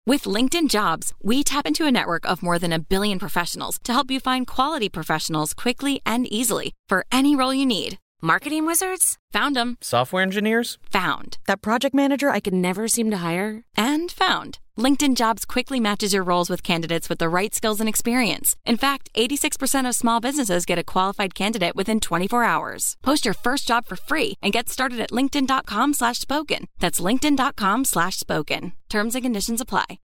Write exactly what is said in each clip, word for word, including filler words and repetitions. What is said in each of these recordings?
With LinkedIn Jobs, we tap into a network of more than a billion professionals to help you find quality professionals quickly and easily for any role you need. Marketing wizards? Found them. Software engineers? Found. That project manager I could never seem to hire? And found. LinkedIn Jobs quickly matches your roles with candidates with the right skills and experience. In fact, eighty-six percent of small businesses get a qualified candidate within twenty-four hours. Post your first job for free and get started at linkedin.com slash spoken. That's linkedin.com slash spoken. Terms and conditions apply.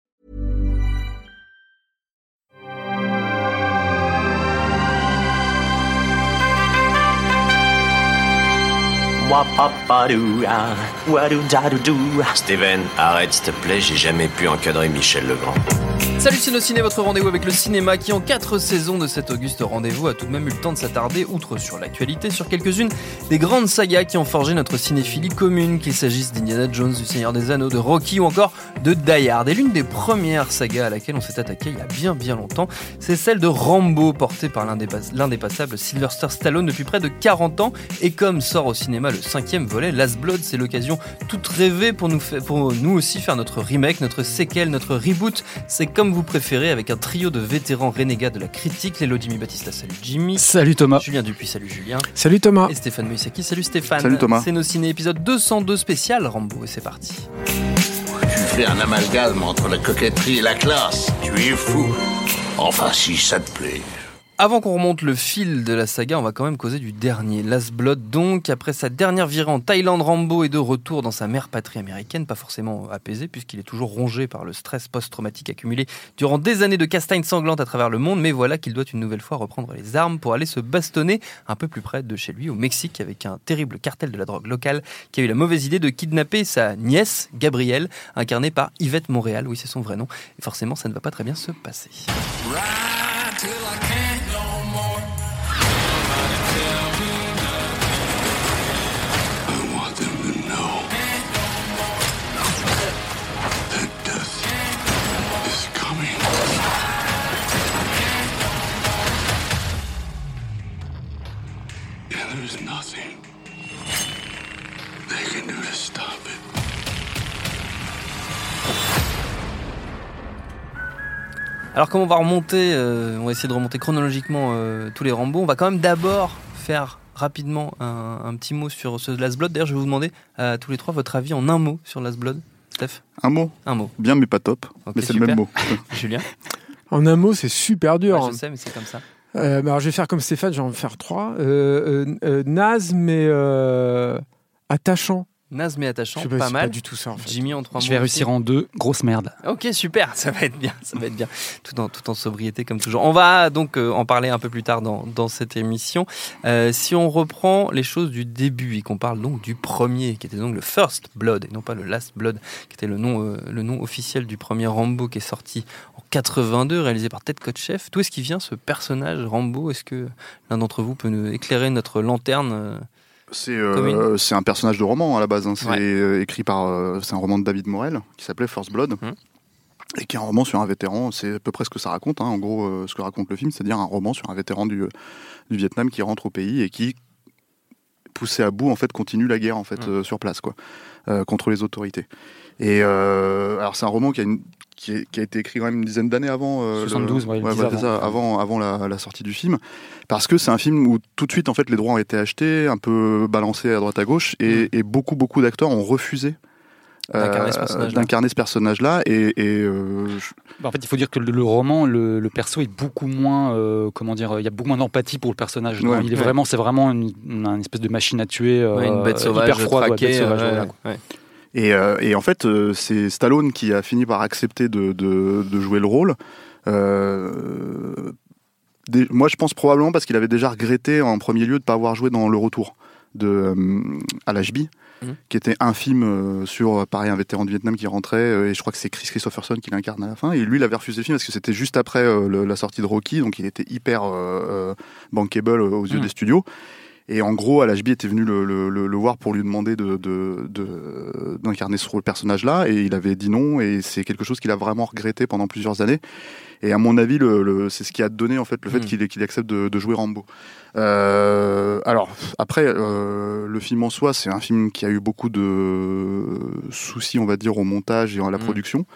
Steven, arrête s'il te plaît, j'ai jamais pu encadrer Michel Legrand. Salut Ciné, votre rendez-vous avec le cinéma qui en quatre saisons de cet auguste rendez-vous a tout de même eu le temps de s'attarder, outre sur l'actualité, sur quelques-unes des grandes sagas qui ont forgé notre cinéphilie commune, qu'il s'agisse d'Indiana Jones, du Seigneur des Anneaux, de Rocky ou encore de Die Hard. Et l'une des premières sagas à laquelle on s'est attaqué il y a bien bien longtemps, c'est celle de Rambo, portée par l'indépass- l'indépassable Sylvester Stallone depuis près de quarante ans. Et comme sort au cinéma le cinquième volet, Last Blood, c'est l'occasion toute rêvée pour nous, fa- pour nous aussi faire notre remake, notre séquelle, notre reboot. C'est comme vous préférez, avec un trio de vétérans renégats de la critique. Lélo Jimmy Battista, salut Jimmy. Salut Thomas. Julien Dupuis, salut Julien. Salut Thomas. Et Stéphane Moïsaki, salut Stéphane. Salut Thomas. C'est nos ciné épisode deux cent deux spécial Rambo et c'est parti. Tu fais un amalgame entre la coquetterie et la classe. Tu es fou. Enfin, si ça te plaît. Avant qu'on remonte le fil de la saga, on va quand même causer du dernier, Last Blood. Donc, après sa dernière virée en Thaïlande, Rambo est de retour dans sa mère patrie américaine, pas forcément apaisé, puisqu'il est toujours rongé par le stress post-traumatique accumulé durant des années de castagne sanglante à travers le monde. Mais voilà qu'il doit une nouvelle fois reprendre les armes pour aller se bastonner un peu plus près de chez lui, au Mexique, avec un terrible cartel de la drogue locale qui a eu la mauvaise idée de kidnapper sa nièce, Gabrielle, incarnée par Yvette Montréal. Oui, c'est son vrai nom. Et forcément, ça ne va pas très bien se passer. Ride till I can't no more. I want them to know that death is coming. And there's nothing they can do to stop it. Alors comme on va remonter, euh, on va essayer de remonter chronologiquement euh, tous les Rambo, on va quand même d'abord faire rapidement un, un petit mot sur ce Last Blood. D'ailleurs, je vais vous demander à tous les trois votre avis en un mot sur Last Blood. Steph ? Un mot. Un mot. Bien mais pas top, Ok, mais c'est super. le même mot. Julien ? En un mot, c'est super dur. Ouais, je sais, mais c'est comme ça. Euh, bah alors, je vais faire comme Stéphane, je vais en faire trois. Euh, euh, euh, naze, mais euh, attachant. Naze mais attachant, Je sais pas, pas c'est mal. pas du tout ça, en fait. Jimmy en trois mots. Je vais réussir aussi. en deux, grosse merde. Ok, super, ça va être bien, ça va être bien, tout en, tout en sobriété comme toujours. On va donc euh, en parler un peu plus tard dans, dans cette émission. Euh, si on reprend les choses du début et qu'on parle donc du premier, qui était donc le First Blood, et non pas le Last Blood, qui était le nom, euh, le nom officiel du premier Rambo qui est sorti en quatre-vingt-deux, réalisé par Ted Kotcheff. D'où est-ce qu'il vient ce personnage Rambo ? Est-ce que l'un d'entre vous peut nous éclairer notre lanterne euh, C'est, euh, Commune. c'est un personnage de roman à la base. Hein. C'est Ouais. euh, écrit par. Euh, c'est un roman de David Morel qui s'appelait First Blood. Hum. Et qui est un roman sur un vétéran. C'est à peu près ce que ça raconte. Hein. En gros, euh, ce que raconte le film, c'est-à-dire un roman sur un vétéran du, du Vietnam qui rentre au pays et qui, poussé à bout, en fait, continue la guerre en fait, Hum. euh, sur place, quoi, euh, contre les autorités. Et euh, alors, c'est un roman qui a une. Qui, est- qui a été écrit quand même une dizaine d'années avant, euh, soixante-douze, le, ouais, ouais, dix ouais, avant. c'est ça, avant, avant la, la sortie du film, parce que c'est un film où tout de suite en fait les droits ont été achetés, un peu balancés à droite à gauche, et, et beaucoup beaucoup d'acteurs ont refusé D'incarner ce personnage-là. d'incarner ce personnage-là, et, et euh, je- Bah, en fait, il faut dire que le, le roman, le, le perso est beaucoup moins, euh, comment dire, il y a beaucoup moins d'empathie pour le personnage. Ouais. il est Ouais. vraiment, c'est vraiment une, une- une espèce de machine à tuer, euh, ouais, une bête sauvage, hyper froide, ouais, traquée, bête sauvage, euh, voilà. ouais. Et, euh, et en fait, euh, c'est Stallone qui a fini par accepter de, de, de jouer le rôle. Euh, des- moi, je pense probablement parce qu'il avait déjà regretté en premier lieu de ne pas avoir joué dans Le Retour de euh, à l'H B, Mhm. qui était un film euh, sur, pareil, un vétéran du Vietnam qui rentrait, euh, et je crois que c'est Chris Christopherson qui l'incarne à la fin. Et lui, il avait refusé le film parce que c'était juste après euh, le- la sortie de Rocky, donc il était hyper euh, euh, bankable aux yeux Mhm. des studios. Et en gros, Al H B était venu le, le, le, le voir pour lui demander de, de, de, d'incarner ce personnage-là, et il avait dit non, et c'est quelque chose qu'il a vraiment regretté pendant plusieurs années. Et à mon avis, le, le, c'est ce qui a donné en fait le fait Mm. qu'il, qu'il accepte de, de jouer Rambo. Euh, alors après, euh, le film en soi, c'est un film qui a eu beaucoup de soucis, on va dire, au montage et à la Mm. production.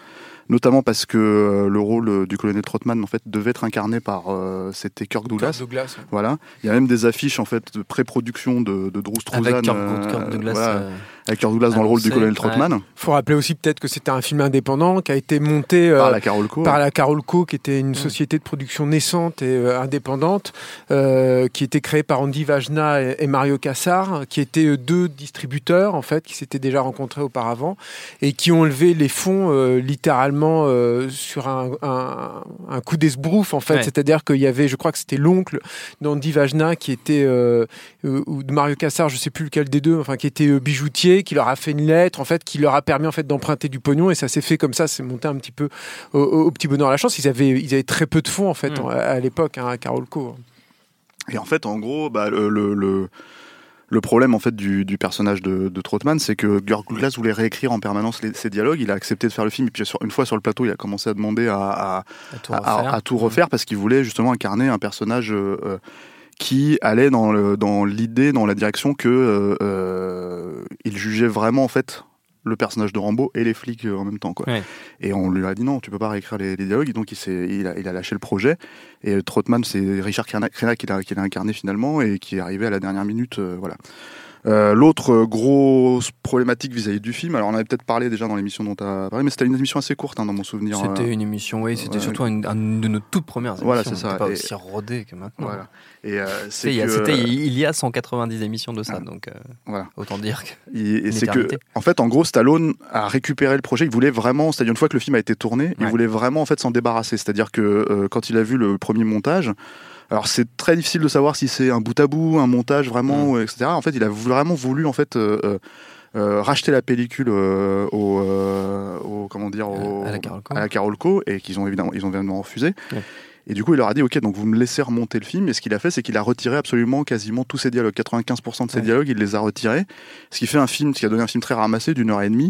notamment parce que euh, le rôle euh, du colonel Trotman en fait devait être incarné par euh, c'était Kirk Douglas. Kirk Douglas, ouais. Voilà, il y a même des affiches en fait de pré-production de, de Drew Struzan Avec Kirk, euh, Kirk Douglas. voilà, euh, avec Kirk Douglas dans le rôle du annoncé, colonel Trotman. ouais. Faut rappeler aussi peut-être que c'était un film indépendant qui a été monté euh, Par la Carolco. par la Carolco, qui était une Mm. société de production naissante et euh, indépendante, euh, qui était créée par Andy Vajna et, et Mario Kassar, qui étaient euh, deux distributeurs en fait, qui s'étaient déjà rencontrés auparavant et qui ont levé les fonds euh, littéralement euh, sur un, un, un coup d'esbrouf en fait. Ouais. C'est-à-dire qu'il y avait, je crois que c'était l'oncle d'Andy Vajna qui était euh, euh, ou de Mario Kassar, je sais plus lequel des deux, enfin qui était euh, bijoutier, qui leur a fait une lettre en fait, qui leur a permis en fait d'emprunter du pognon et ça s'est fait comme ça, c'est monté un petit peu au, au petit bonheur à la chance. Ils avaient ils avaient très peu de fonds en fait Mm. à, à l'époque hein, à Carolco. Et en fait, en gros, bah, le, le, le, le problème en fait du, du personnage de, de Trotman, c'est que Kirk Douglas voulait réécrire en permanence les, ses dialogues. Il a accepté de faire le film et puis sur, une fois sur le plateau, il a commencé à demander à, à, À tout à, refaire. à tout refaire parce qu'il voulait justement incarner un personnage euh, euh, qui allait dans, le, dans l'idée, dans la direction que euh, euh, il jugeait vraiment en fait le personnage de Rambo et les flics euh, en même temps, quoi. Ouais. Et on lui a dit non, tu peux pas réécrire les, les dialogues, donc il, s'est, il, a, il a lâché le projet. Et euh, Trotman, c'est Richard Crenna qui l'a, qui l'a incarné finalement et qui est arrivé à la dernière minute, euh, voilà. Euh, l'autre euh, grosse problématique vis-à-vis du film, alors on avait peut-être parlé déjà dans l'émission dont tu as parlé, mais c'était une émission assez courte hein, dans mon souvenir. C'était euh, une émission, oui, c'était ouais. surtout une, une de nos toutes premières émissions. Voilà, c'est ça. C'était pas Et- aussi rodé que maintenant. Voilà. Et euh, Tu sais, c'est il y a- que, C'était il y a cent quatre-vingt-dix émissions de ça, Ah. donc euh, voilà. autant dire que. Et, et Une c'est que, éternité. en fait, en gros, Stallone a récupéré le projet. Il voulait vraiment, c'est-à-dire une fois que le film a été tourné, il Ouais. voulait vraiment en fait s'en débarrasser. C'est-à-dire que euh, quand il a vu le premier montage, alors c'est très difficile de savoir si c'est un bout à bout, un montage vraiment, Mm. et cetera. En fait, il a vraiment voulu en fait euh, euh, euh, racheter la pellicule euh, au, euh, au, comment dire, au- À la Carolco. à la Carolco, et qu'ils ont évidemment, ils ont évidemment refusé. Ouais. Et du coup, il leur a dit, ok, donc vous me laissez remonter le film. Et ce qu'il a fait, c'est qu'il a retiré absolument quasiment tous ses dialogues. quatre-vingt-quinze pour cent de ses Ouais. dialogues, il les a retirés. Ce qui fait un film, ce qui a donné un film très ramassé d'une heure et demie,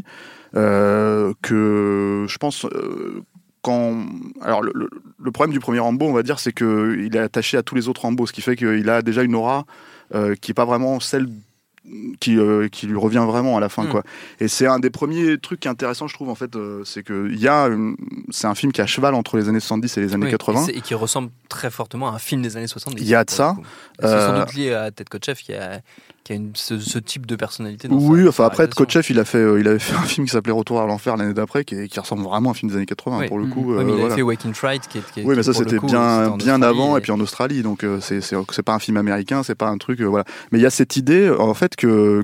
euh, que je pense, euh, quand, alors le, le- le problème du premier Rambo, on va dire, c'est que il est attaché à tous les autres Rambo, ce qui fait qu'il a déjà une aura euh, qui est pas vraiment celle qui, euh, qui lui revient vraiment à la fin, Mm. quoi. Et c'est un des premiers trucs qui est intéressant, je trouve, en fait, euh, c'est que il y a, une- c'est un film qui est à cheval entre les années soixante-dix et les années Oui, quatre-vingts. Et, c'est- et qui ressemble très fortement à un film des années soixante-dix. Il y a de pour ça. le coup. Et C'est sans Euh, doute lié à Ted Kotcheff qui a, qui a une, ce, ce type de personnalité. Dans Oui, sa, enfin sa après, réalisation. Kotcheff, il a fait, euh, il avait fait un film qui s'appelait Retour à l'enfer l'année d'après, qui, est- qui ressemble vraiment à un film des années quatre-vingts Oui. pour le Mhm. coup. Oui, euh, mais il voilà. a fait Waking Fright qui est. Qui est- Oui, mais qui, ça pour le c'était coup, bien, c'était en bien Australie avant et- et puis en Australie, donc euh, c'est, c'est, c'est pas un film américain, c'est pas un truc, euh, voilà. Mais il y a cette idée, en fait, que,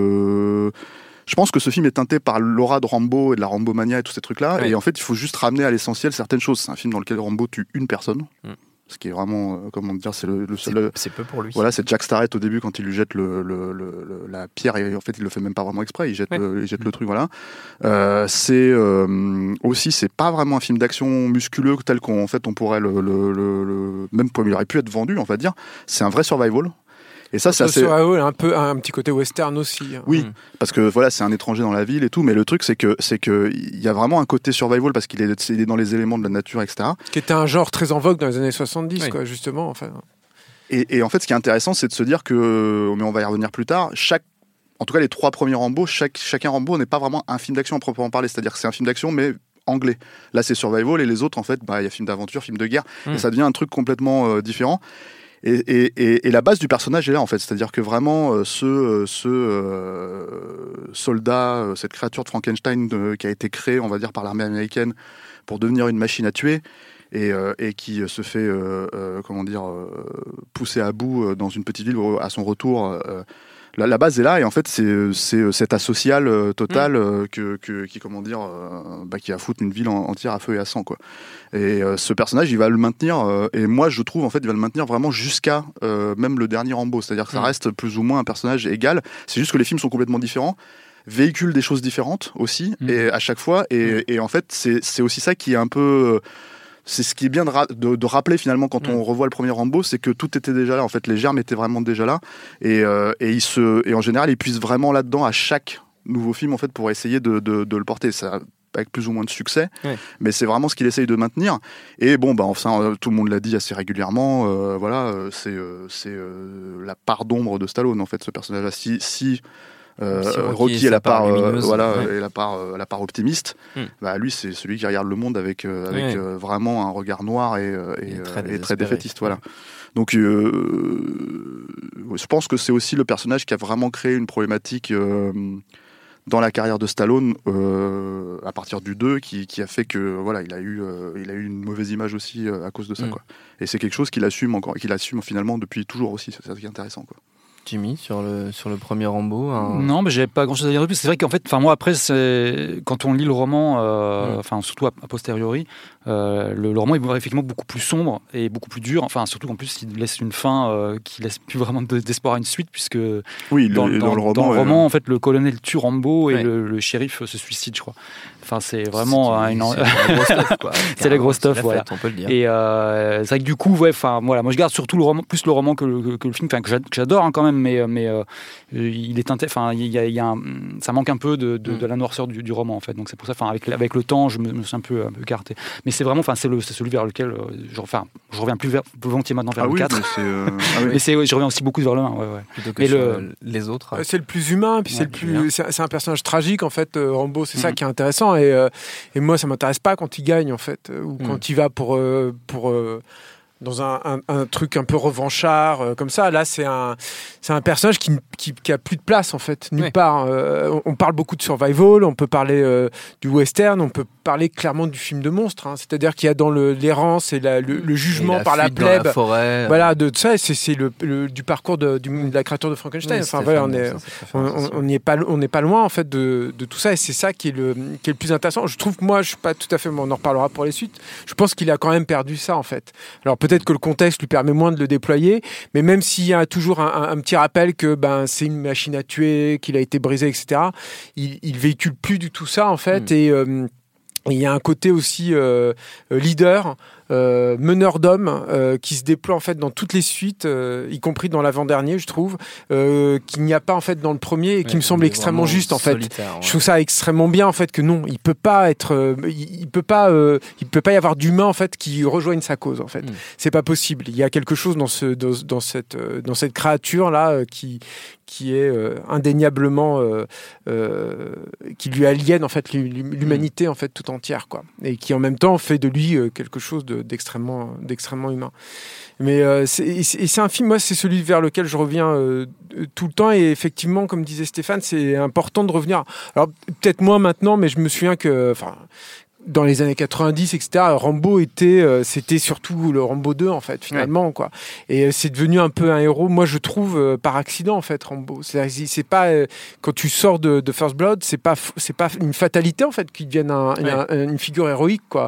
que je pense que ce film est teinté par l'aura de Rambo et de la Rambo-mania et tous ces trucs-là, Oui. et en fait, il faut juste ramener à l'essentiel certaines choses. C'est un film dans lequel Rambo tue une personne, Mm. ce qui est vraiment, euh, comment dire, c'est le, le C'est seul. c'est peu pour lui. Voilà, c'est Jack Starrett au début quand il lui jette le, le- le- le- la pierre et en fait il le fait même pas vraiment exprès, il jette, Ouais. le, il jette le truc, voilà. Euh, c'est euh, aussi, c'est pas vraiment un film d'action musculeux tel qu'on en fait on pourrait le, le, le- le- même comme il aurait pu être vendu, on va dire. C'est un vrai survival. Et ça, c'est Ça, assez. sur A O, un peu un petit côté western aussi. hein. Oui, Mm. parce que voilà, c'est un étranger dans la ville et tout, mais le truc c'est que c'est que il y a vraiment un côté survival parce qu'il est, il est dans les éléments de la nature, et cetera. Qui était un genre très en vogue dans les années soixante-dix, Oui. quoi, justement. Enfin, Et, et en fait, ce qui est intéressant, c'est de se dire que, mais on va y revenir plus tard, chaque, en tout cas les trois premiers Rambo, chaque, chacun Rambo n'est pas vraiment un film d'action à proprement parler, c'est-à-dire que c'est un film d'action, mais anglais. Là, c'est survival, et les autres, en fait, bah, il y a film d'aventure, film de guerre, Mm. et ça devient un truc complètement euh, différent. Et, et, et, et la base du personnage est là, en fait, c'est-à-dire que vraiment, euh, ce, euh, ce euh, soldat, euh, cette créature de Frankenstein euh, qui a été créée, on va dire, par l'armée américaine pour devenir une machine à tuer, et, euh, et qui euh, se fait, euh, euh, comment dire, euh, pousser à bout euh, dans une petite ville où, à son retour. Euh, la, la base est là, et en fait, c'est, c'est cet asocial euh, total euh, que, que, qui, comment dire, euh, bah, qui a foutu une ville en- entière à feu et à sang, quoi. Et euh, ce personnage, il va le maintenir, euh, et moi, je trouve, en fait, il va le maintenir vraiment jusqu'à euh, même le dernier Rambo, c'est-à-dire que ça Mm. reste plus ou moins un personnage égal. C'est juste que les films sont complètement différents, véhiculent des choses différentes aussi, Mm. et à chaque fois, et, et en fait, c'est, c'est aussi ça qui est un peu. C'est ce qui est bien de, ra- de, de rappeler finalement quand Mm. on revoit le premier Rambo, c'est que tout était déjà là. En fait, les germes étaient vraiment déjà là, et, euh, et, il se, et en général, ils puissent vraiment là-dedans à chaque nouveau film en fait pour essayer de, de, de le porter. Ça, avec plus ou moins de succès, Ouais. mais c'est vraiment ce qu'il essaye de maintenir. Et bon, bah enfin, euh, tout le monde l'a dit assez régulièrement. Euh, voilà, euh, c'est euh, c'est euh, la part d'ombre de Stallone en fait, ce personnage-là. Si, si Euh, Si Rocky Rocky est est la sa part part, euh, lumineuse, voilà, ouais. est la part, euh, la part optimiste. Mm. Bah, lui, c'est celui qui regarde le monde avec, euh, avec Ouais. euh, vraiment un regard noir et, euh, et, Et euh, très et très désespéré. défaitiste. Voilà. Donc, euh, je pense que c'est aussi le personnage qui a vraiment créé une problématique euh, dans la carrière de Stallone euh, à partir du deux, qui, qui a fait que voilà, il a eu, euh, il a eu une mauvaise image aussi euh, à cause de ça. Mm. Quoi. Et c'est quelque chose qu'il assume encore, qu'il assume finalement depuis toujours aussi. C'est ça qui est intéressant. Quoi. Jimmy, sur le, sur le premier Rambo un... Non, mais j'avais pas grand-chose à dire de plus. C'est vrai qu'en fait, enfin moi après, c'est quand on lit le roman, euh, Mm. enfin surtout a, a posteriori, euh, le, le roman est effectivement beaucoup plus sombre et beaucoup plus dur. Enfin surtout qu'en plus, il laisse une fin euh, qui laisse plus vraiment de- d'espoir à une suite, puisque Oui, dans, le, dans- dans le roman, dans le euh, roman, en fait, le colonel tue Rambo et Ouais. le, le shérif se suicide, je crois. Enfin, c'est vraiment c'est, une. c'est la grosse stuff, quoi. C'est la grosse stuff, C'est la voilà. fête, on peut le dire. Et euh, c'est vrai que du coup, ouais, enfin voilà, moi je garde surtout le roman, plus le roman que le, que, que le film, enfin que j'a- que j'adore hein, quand même, mais mais euh, il est inté- enfin il y a, il y a un- ça manque un peu de, de, Mm. de la noirceur du, du roman en fait, donc c'est pour ça, enfin avec avec le temps, je me, me suis un peu un peu écarté. Mais c'est vraiment, enfin c'est le c'est celui vers lequel euh, je, enfin je reviens plus, vers, plus volontiers maintenant vers Ah le oui, quatre. mais c'est. euh, ah oui. Mais c'est, ouais, je reviens aussi beaucoup vers le un, ouais, ouais. Plutôt que Mais sur le- euh, les autres. Euh, C'est le plus humain, puis Ouais, c'est le bien. plus, c'est c'est un personnage tragique en fait. euh, Rambo, c'est ça Mhm. qui est intéressant. Et, euh, et moi, ça m'intéresse pas quand il gagne en fait, euh, ou Mhm. quand il va pour euh, pour euh, dans un, un, un truc un peu revanchard euh, comme ça. Là, c'est un c'est un personnage qui, qui qui a plus de place en fait nulle Ouais. part. Euh, on, on parle beaucoup de survival, on peut parler euh, du western, on peut parler clairement du film de monstre. Hein. C'est-à-dire qu'il y a dans le l'errance et la, le, le jugement Et par la fuite dans plèbe. la forêt. Voilà, de ça, c'est c'est le, le- du parcours de, du- de la créature de Frankenstein. Oui, enfin, c'est voilà, très on fan, est, ça, c'est très on fan, c'est sûr. on n'y est pas, on n'est pas loin en fait de, de tout ça, et c'est ça qui est le, qui est le plus intéressant. Je trouve que moi, je suis pas tout à fait, on en reparlera pour les suites. Je pense qu'il a quand même perdu ça en fait. Alors peut-être que le contexte lui permet moins de le déployer, mais même s'il y a toujours un, un- un petit rappel que ben c'est une machine à tuer, qu'il a été brisé, et cetera. Il, il véhicule plus du tout ça en fait, Mm. et euh, il y a un côté aussi euh, leader, euh, meneur d'hommes, euh, qui se déploie en fait dans toutes les suites, euh, y compris dans l'avant-dernier, je trouve, euh, qu'il n'y a pas en fait dans le premier, et qui Ouais, me semble il est extrêmement vraiment juste en fait. solitaire, ouais. Je trouve ça extrêmement bien en fait que non, il peut pas être, euh, il, il peut pas, euh, il peut pas y avoir d'humain en fait qui rejoigne sa cause en fait. Mm. C'est pas possible. Il y a quelque chose dans ce, dans, dans cette, euh, dans cette créature là euh, qui qui est euh, indéniablement euh, euh, qui lui aliène en fait l'hu- l'humanité en fait tout entière quoi, et qui en même temps fait de lui euh, quelque chose de- d'extrêmement d'extrêmement humain. Mais euh, c'est, et c'est et c'est un film, moi c'est celui vers lequel je reviens euh, tout le temps, et effectivement comme disait Stéphane, c'est important de revenir. Alors peut-être moins maintenant, mais je me souviens que enfin dans les années quatre-vingt-dix, et cetera, Rambo était, euh, c'était surtout le Rambo deux, en fait, finalement, quoi. Et euh, c'est devenu un peu un héros, moi, je trouve, euh, par accident, en fait, Rambo. C'est, c'est pas, euh, quand tu sors de, de First Blood, c'est pas, f- c'est pas une fatalité, en fait, qu'il devienne un, Ouais. un- une figure héroïque, quoi.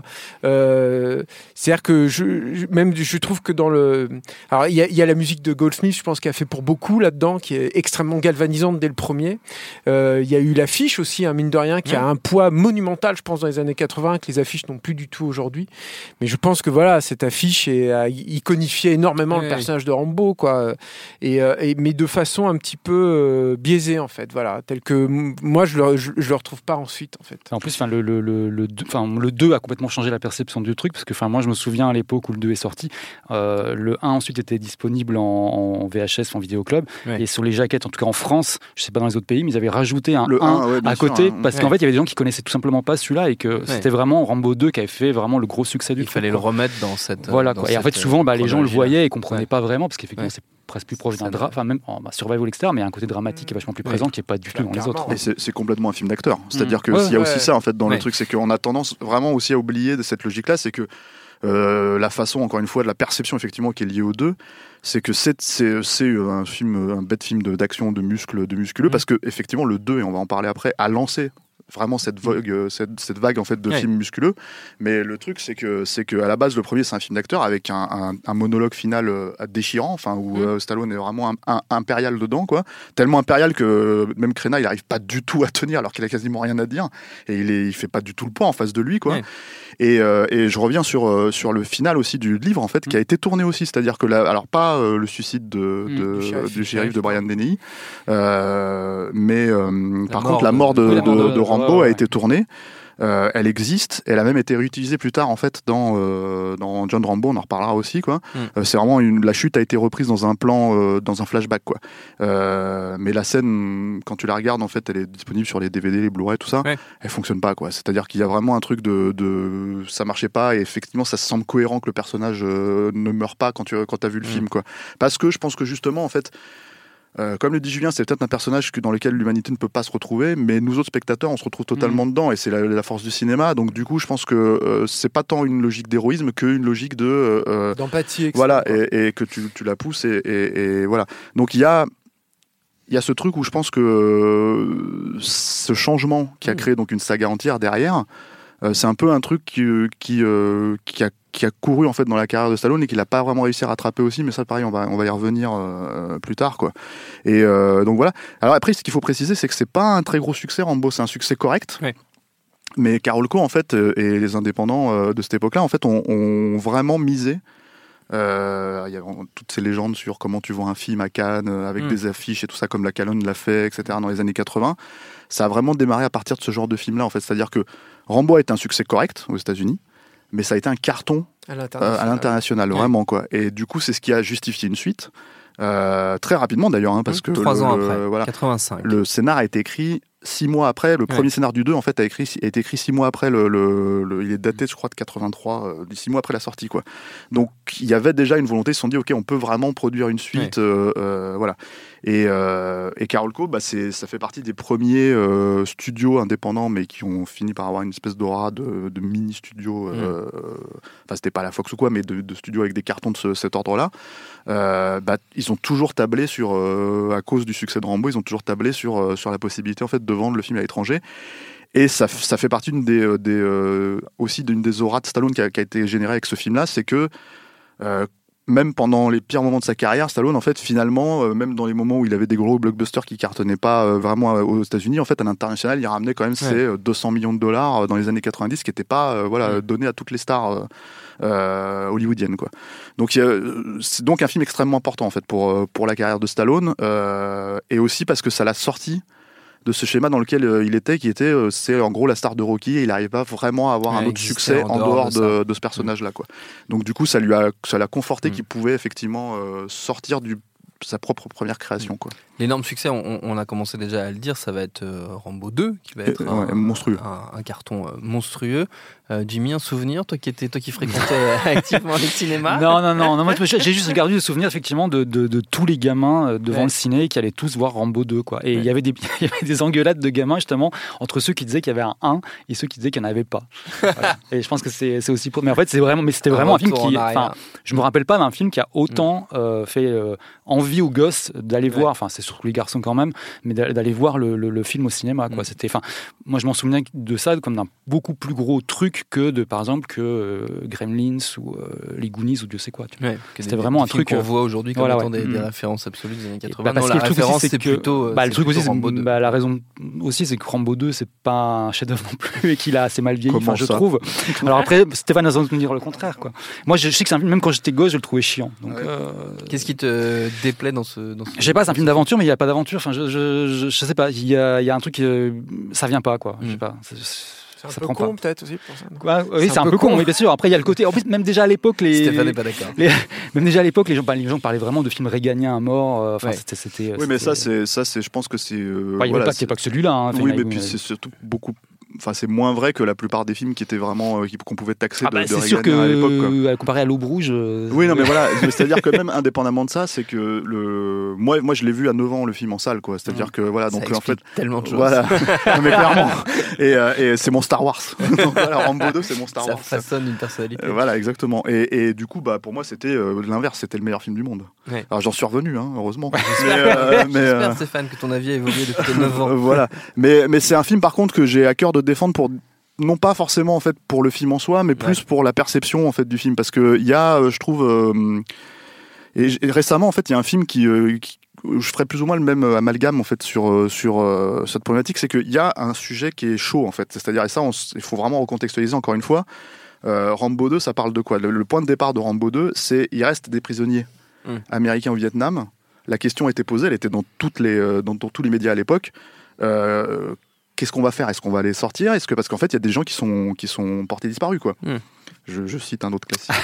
Euh, c'est-à-dire que je, je- même, je trouve que dans le, alors, il y a, il y a la musique de Goldsmith, je pense, qui a fait pour beaucoup là-dedans, qui est extrêmement galvanisante dès le premier. Euh, Il y a eu l'affiche aussi, hein, mine de rien, qui Ouais. a un poids monumental, je pense, dans les années quatre-vingts, que les affiches n'ont plus du tout aujourd'hui. Mais je pense que voilà, cette affiche est, a iconifié énormément Oui, le oui. personnage de Rambo, quoi. Et, euh, et, mais de façon un petit peu euh, biaisée, en fait. Voilà, tel que m- moi, je le, je, je le retrouve pas ensuite, en fait. En plus, enfin, le, le, le, le, deux, enfin, le deux a complètement changé la perception du truc, parce que enfin, moi je me souviens à l'époque où le deux est sorti, euh, le un ensuite était disponible en, en V H S, en vidéoclub, Ouais. et sur les jaquettes, en tout cas en France, je sais pas dans les autres pays, mais ils avaient rajouté un Le un un, ouais, bien à sûr, côté, hein. parce Ouais. qu'en fait il y avait des gens qui connaissaient tout simplement pas celui-là, et que c'était vraiment Rambo deux qui avait fait vraiment le gros succès du Il truc. fallait le quoi. remettre dans cette. Voilà dans quoi. Et en fait, cette, souvent, bah, les gens le chronologie-là. voyaient et comprenaient Ouais. pas vraiment, parce qu'effectivement, Ouais. c'est presque plus proche d'un Ça drame, ne- enfin même en bah, survival, et cetera, mais il y a un côté dramatique qui est vachement plus Oui. présent, qui est pas du tout dans les Clairement. autres. Et c'est, c'est complètement un film d'acteur. C'est-à-dire que Ouais, s'il y a ouais. aussi ça en fait dans Ouais. le truc, c'est qu'on a tendance vraiment aussi à oublier de cette logique-là, c'est que euh, la façon, encore une fois, de la perception effectivement qui est liée aux deux, c'est que c'est, c'est, c'est un film, un bête film de, d'action, de muscles, de musculeux, Mhm. parce que effectivement le deux, et on va en parler après, a lancé vraiment cette vogue, euh, cette, cette vague en fait de Ouais. films musculeux. Mais le truc, c'est que c'est que à la base, le premier, c'est un film d'acteur avec un, un, un monologue final euh, déchirant, enfin où Mm. euh, Stallone est vraiment un, un- impérial dedans, quoi. Tellement impérial que euh, même Crenna, il arrive pas du tout à tenir, alors qu'il a quasiment rien à dire, et il est, il fait pas du tout le poids en face de lui, quoi. Ouais. Et, euh, et je reviens sur euh, sur le final aussi du livre, en fait, qui a été tourné aussi, c'est-à-dire que là, alors pas euh, le suicide de, Mm. de- Du shérif, du du shérif shérif, de Brian Denny, euh, mais euh, par mort contre la de- mort de, Oui, la de- mort de- de Rambo ouais, ouais. a été tournée. Euh, elle existe, elle a même été réutilisée plus tard en fait dans euh, dans John Rambo, on en reparlera aussi quoi. Mm. Euh, c'est vraiment une, la chute a été reprise dans un plan, euh, dans un flashback quoi. Euh, mais la scène, quand tu la regardes en fait, elle est disponible sur les D V D, les Blu-ray, tout ça. Ouais. Elle fonctionne pas quoi. C'est-à-dire qu'il y a vraiment un truc de, de ça marchait pas et effectivement ça semble cohérent que le personnage euh, ne meure pas quand tu quand t'as vu le mm. film quoi. Parce que je pense que justement en fait. Euh, comme le dit Julien, c'est peut-être un personnage que, dans lequel l'humanité ne peut pas se retrouver, mais nous autres spectateurs, on se retrouve totalement mmh. dedans, et c'est la, la force du cinéma. Donc du coup, je pense que euh, c'est pas tant une logique d'héroïsme qu'une logique de euh, d'empathie. Voilà, et, et que tu, tu la pousses, et, et, et voilà. Donc il y a il y a ce truc où je pense que euh, ce changement qui a créé donc une saga entière derrière, euh, c'est un peu un truc qui qui, euh, qui a qui a couru en fait dans la carrière de Stallone et qu'il n'a pas vraiment réussi à rattraper aussi, mais ça pareil on va on va y revenir euh, plus tard quoi. Et euh, donc voilà. Alors après ce qu'il faut préciser c'est que c'est pas un très gros succès Rambo, c'est un succès correct. Ouais. Mais Carolco en fait et les indépendants euh, de cette époque-là en fait ont, ont vraiment misé. Euh, il y a toutes ces légendes sur comment tu vois un film à Cannes avec mmh. des affiches et tout ça comme la Calonne l'a fait, et cetera dans les années quatre-vingts. Ça a vraiment démarré à partir de ce genre de film-là en fait, c'est-à-dire que Rambo a été un succès correct aux États-Unis. Mais ça a été un carton à l'international, euh, à l'international ouais. vraiment quoi. Et du coup, c'est ce qui a justifié une suite euh, très rapidement d'ailleurs, hein, parce mmh, que trois le, ans le, après, voilà, quatre-vingt-cinq. Le scénar a été écrit six mois après. Le ouais. premier scénar du deux en fait a, écrit, a été écrit six mois après. Le, le, le, il est daté, je crois, de quatre-vingt-trois, euh, six mois après la sortie quoi. Donc il y avait déjà une volonté. Ils se sont dit, ok, on peut vraiment produire une suite, ouais. euh, euh, voilà. Et, euh, et Carolco, bah, c'est, ça fait partie des premiers euh, studios indépendants, mais qui ont fini par avoir une espèce d'aura de, de mini-studios. Euh, mmh. Enfin, c'était pas la Fox ou quoi, mais de, de studios avec des cartons de ce, cet ordre-là. Euh, bah, ils ont toujours tablé sur, euh, à cause du succès de Rambo, ils ont toujours tablé sur, euh, sur la possibilité en fait, de vendre le film à l'étranger. Et ça, ça fait partie d'une des, des, euh, aussi d'une des auras de Stallone qui a, qui a été générée avec ce film-là, c'est que euh, même pendant les pires moments de sa carrière, Stallone, en fait, finalement, euh, même dans les moments où il avait des gros blockbusters qui cartonnaient pas euh, vraiment euh, aux États-Unis, en fait, à l'international, il ramenait quand même ses ouais. deux cents millions de dollars euh, dans les années quatre-vingt-dix, qui n'étaient pas euh, voilà, ouais. donnés à toutes les stars euh, euh, hollywoodiennes, quoi. Donc, euh, c'est donc un film extrêmement important, en fait, pour, euh, pour la carrière de Stallone, euh, et aussi parce que ça l'a sorti de ce schéma dans lequel euh, il était, qui était, euh, c'est en gros la star de Rocky, et il n'arrivait pas vraiment à avoir ouais, un autre succès en dehors, en dehors de, de, de ce personnage-là, quoi. Donc du coup, ça lui a, ça l'a conforté mmh. qu'il pouvait effectivement euh, sortir du sa propre première création, quoi. L'énorme succès, on, on a commencé déjà à le dire, ça va être euh, Rambo deux, qui va être ouais, un, monstrueux. Un, un carton euh, monstrueux. Euh, Jimmy, un souvenir, toi qui étais, toi qui fréquentais activement les cinémas? Non, non, non, non moi, j'ai juste gardé le souvenir effectivement de, de, de tous les gamins devant ouais. le ciné qui allaient tous voir Rambo deux, quoi. Et il ouais. y avait des, il y avait des engueulades de gamins justement entre ceux qui disaient qu'il y avait un un et ceux qui disaient qu'il n'y en avait pas. Voilà. Et je pense que c'est, c'est aussi pour. Mais en fait, c'est vraiment, mais c'était vraiment un, un film qui. Enfin, je me rappelle pas d'un film qui a autant mmh. euh, fait euh, envie aux gosses d'aller ouais. voir. Enfin, c'est surtout les garçons quand même, mais d'aller voir le, le, le film au cinéma, quoi. Mmh. C'était. Enfin, moi, je m'en souviens de ça comme d'un beaucoup plus gros truc que de, par exemple, que euh, Gremlins ou euh, les Goonies ou Dieu sait quoi. Tu ouais, C'était des, vraiment des un truc qu'on euh, voit aujourd'hui comme voilà, étant ouais. des, des mmh. références absolues des années quatre-vingts. Bah, non, la référence c'est plutôt. Bah, le truc aussi, c'est Rambo deux. Bah, la raison aussi, c'est que Rambo deux, c'est pas un chef-d'œuvre non plus et qu'il a assez mal vieilli, enfin, je trouve. Alors après, Stéphane a raison de me dire le contraire, quoi. Moi, je, je sais que c'est un film, même quand j'étais gosse, je le trouvais chiant. Donc, ouais. euh... Qu'est-ce qui te déplaît dans ce, dans ce Je sais pas, c'est un film d'aventure, mais il y a pas d'aventure. Enfin, je, je, je, je sais pas. Il y a, il y a un truc, euh, ça vient pas, quoi. Mm. Je sais pas. C'est, C'est un ça peu con pas. Peut-être aussi pour ça. Quoi oui, c'est, c'est un, un peu con, con oui, bien sûr. Après, il y a le côté. En plus, même déjà à l'époque, les. Stéphane n'est pas d'accord. Les... Même déjà à l'époque, les gens, les gens parlaient vraiment de films réganiens à mort. Enfin, ouais. c'était, c'était. Oui, c'était... mais ça, c'est, ça, c'est. Je pense que c'est. Euh, bah, il n'y voilà, a pas, pas que celui-là. Hein, oui, mais puis c'est surtout beaucoup. Enfin, c'est moins vrai que la plupart des films qui étaient vraiment euh, qu'on pouvait taxer ah bah, de, de c'est sûr que à l'époque, quoi. Comparé à l'Aube Rouge. Euh... Oui, non, mais voilà. C'est-à-dire que même indépendamment de ça, c'est que le moi, moi, je l'ai vu à neuf ans le film en salle, quoi. C'est-à-dire mmh. que voilà, donc ça en fait, tellement de choses. Voilà, non, mais clairement. Et, euh, et c'est mon Star Wars. Donc voilà, Rambo deux, c'est mon Star ça Wars. Ça façonne une personnalité. Euh, voilà, exactement. Et, et du coup, bah pour moi, c'était euh, l'inverse. C'était le meilleur film du monde. Ouais. Alors j'en suis revenu, hein, heureusement. Ouais, j'espère, mais, euh, mais, j'espère euh... Stéphane, que ton avis a évolué depuis neuf ans. Voilà. Mais mais c'est un film par contre que j'ai à cœur de défendre pour non pas forcément en fait pour le film en soi, mais plus ouais. pour la perception en fait du film, parce que il y a, euh, je trouve, euh, et, et récemment en fait il y a un film qui, euh, qui, je ferais plus ou moins le même amalgame en fait sur euh, sur euh, cette problématique, c'est qu'il y a un sujet qui est chaud en fait, c'est-à-dire et ça il faut vraiment recontextualiser encore une fois. Euh, Rambo deux, ça parle de quoi? le, le point de départ de Rambo deux, c'est il reste des prisonniers mmh. américains au Vietnam. La question était posée, elle était dans toutes les euh, dans, dans tous les médias à l'époque. Euh, qu'est-ce qu'on va faire ? Est-ce qu'on va les sortir ? Est-ce que parce qu'en fait, il y a des gens qui sont qui sont portés disparus, quoi. Mm. Je, je cite un autre classique.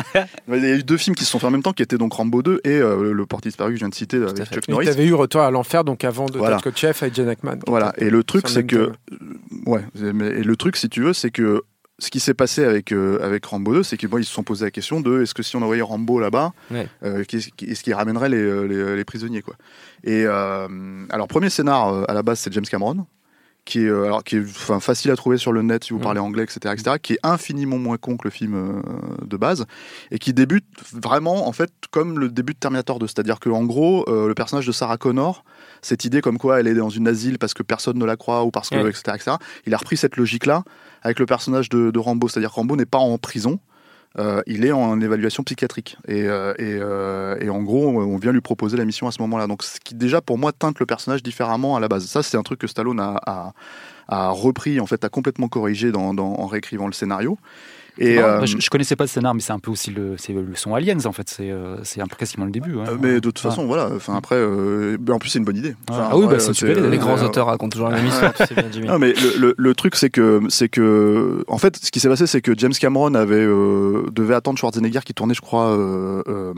Il y a eu deux films qui se sont faits en même temps, qui étaient donc Rambo deux et euh, le porté disparu que je viens de citer avec Chuck Norris. Tu avais eu Retour à l'enfer, donc avant de voilà. Totskotchev avec Gene Hackman. Voilà. Et le truc, c'est que, ouais. Et le truc, si tu veux, c'est que ce qui s'est passé avec euh, avec Rambo deux, c'est qu'ils bon, ils se sont posé la question de est-ce que si on envoyait Rambo là-bas, ouais. euh, est-ce qu'il ramènerait les, les, les prisonniers, quoi. Et euh, alors premier scénar à la base, c'est James Cameron. Qui est, euh, alors, qui est enfin, facile à trouver sur le net si vous parlez anglais, et cetera, et cetera, qui est infiniment moins con que le film euh, de base, et qui débute vraiment, en fait, comme le début de Terminator deux. C'est-à-dire qu'en gros, euh, le personnage de Sarah Connor, cette idée comme quoi elle est dans une asile parce que personne ne la croit, ou parce que, ouais. et cetera, et cetera, il a repris cette logique-là avec le personnage de, de Rambo. C'est-à-dire que Rambo n'est pas en prison, Euh, il est en évaluation psychiatrique et, euh, et, euh, et en gros on vient lui proposer la mission à ce moment-là, donc ce qui déjà pour moi teinte le personnage différemment à la base. Ça c'est un truc que Stallone a, a, a repris, en fait a complètement corrigé dans, dans, en réécrivant le scénario. Et non, euh, je, je connaissais pas le scénar, mais c'est un peu aussi le, c'est le son Aliens en fait, c'est, euh, c'est un peu quasiment le début. Hein. Euh, mais de toute ah. façon, voilà. Enfin après, euh, en plus c'est une bonne idée. Enfin, ah oui, ouais, bah, c'est super. Les, les, les grands euh, auteurs racontent toujours la même histoire. Tu sais bien, Jimmy. Non, mais le, le, le truc c'est que c'est que en fait, ce qui s'est passé, c'est que James Cameron avait euh, devait attendre Schwarzenegger qui tournait, je crois. Euh, euh,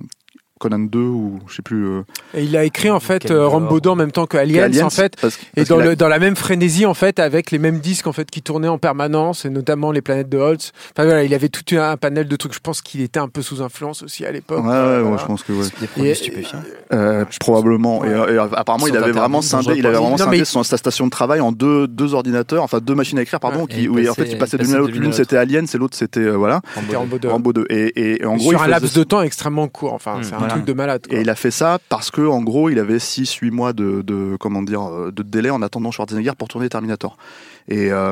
Conan deux ou je sais plus. Euh... Et il a écrit en fait euh, Rambo deux en même temps que Aliens, Aliens en fait, parce, parce et dans, le, a... dans la même frénésie en fait, avec les mêmes disques en fait qui tournaient en permanence, et notamment les planètes de Holtz. Enfin voilà, il avait tout un panel de trucs. Je pense qu'il était un peu sous influence aussi à l'époque. Ouais, ouais, voilà. ouais je pense que ouais. Des produits et, stupéfiants. Euh, probablement. Ouais. Et, et apparemment, il avait vraiment scindé, il avait vraiment non, scindé son, sa station de travail en deux, deux ordinateurs, enfin deux machines à écrire, pardon, ouais. qui, où passait, en fait il passait de l'une à l'autre. L'une c'était Aliens, et l'autre c'était euh, voilà. Rambo deux. Et en gros, sur un laps de temps extrêmement court. Enfin, c'est un truc de malade. Il a fait ça parce que en gros il avait six huit mois de, de comment dire de délai en attendant Schwarzenegger pour tourner Terminator. Et euh,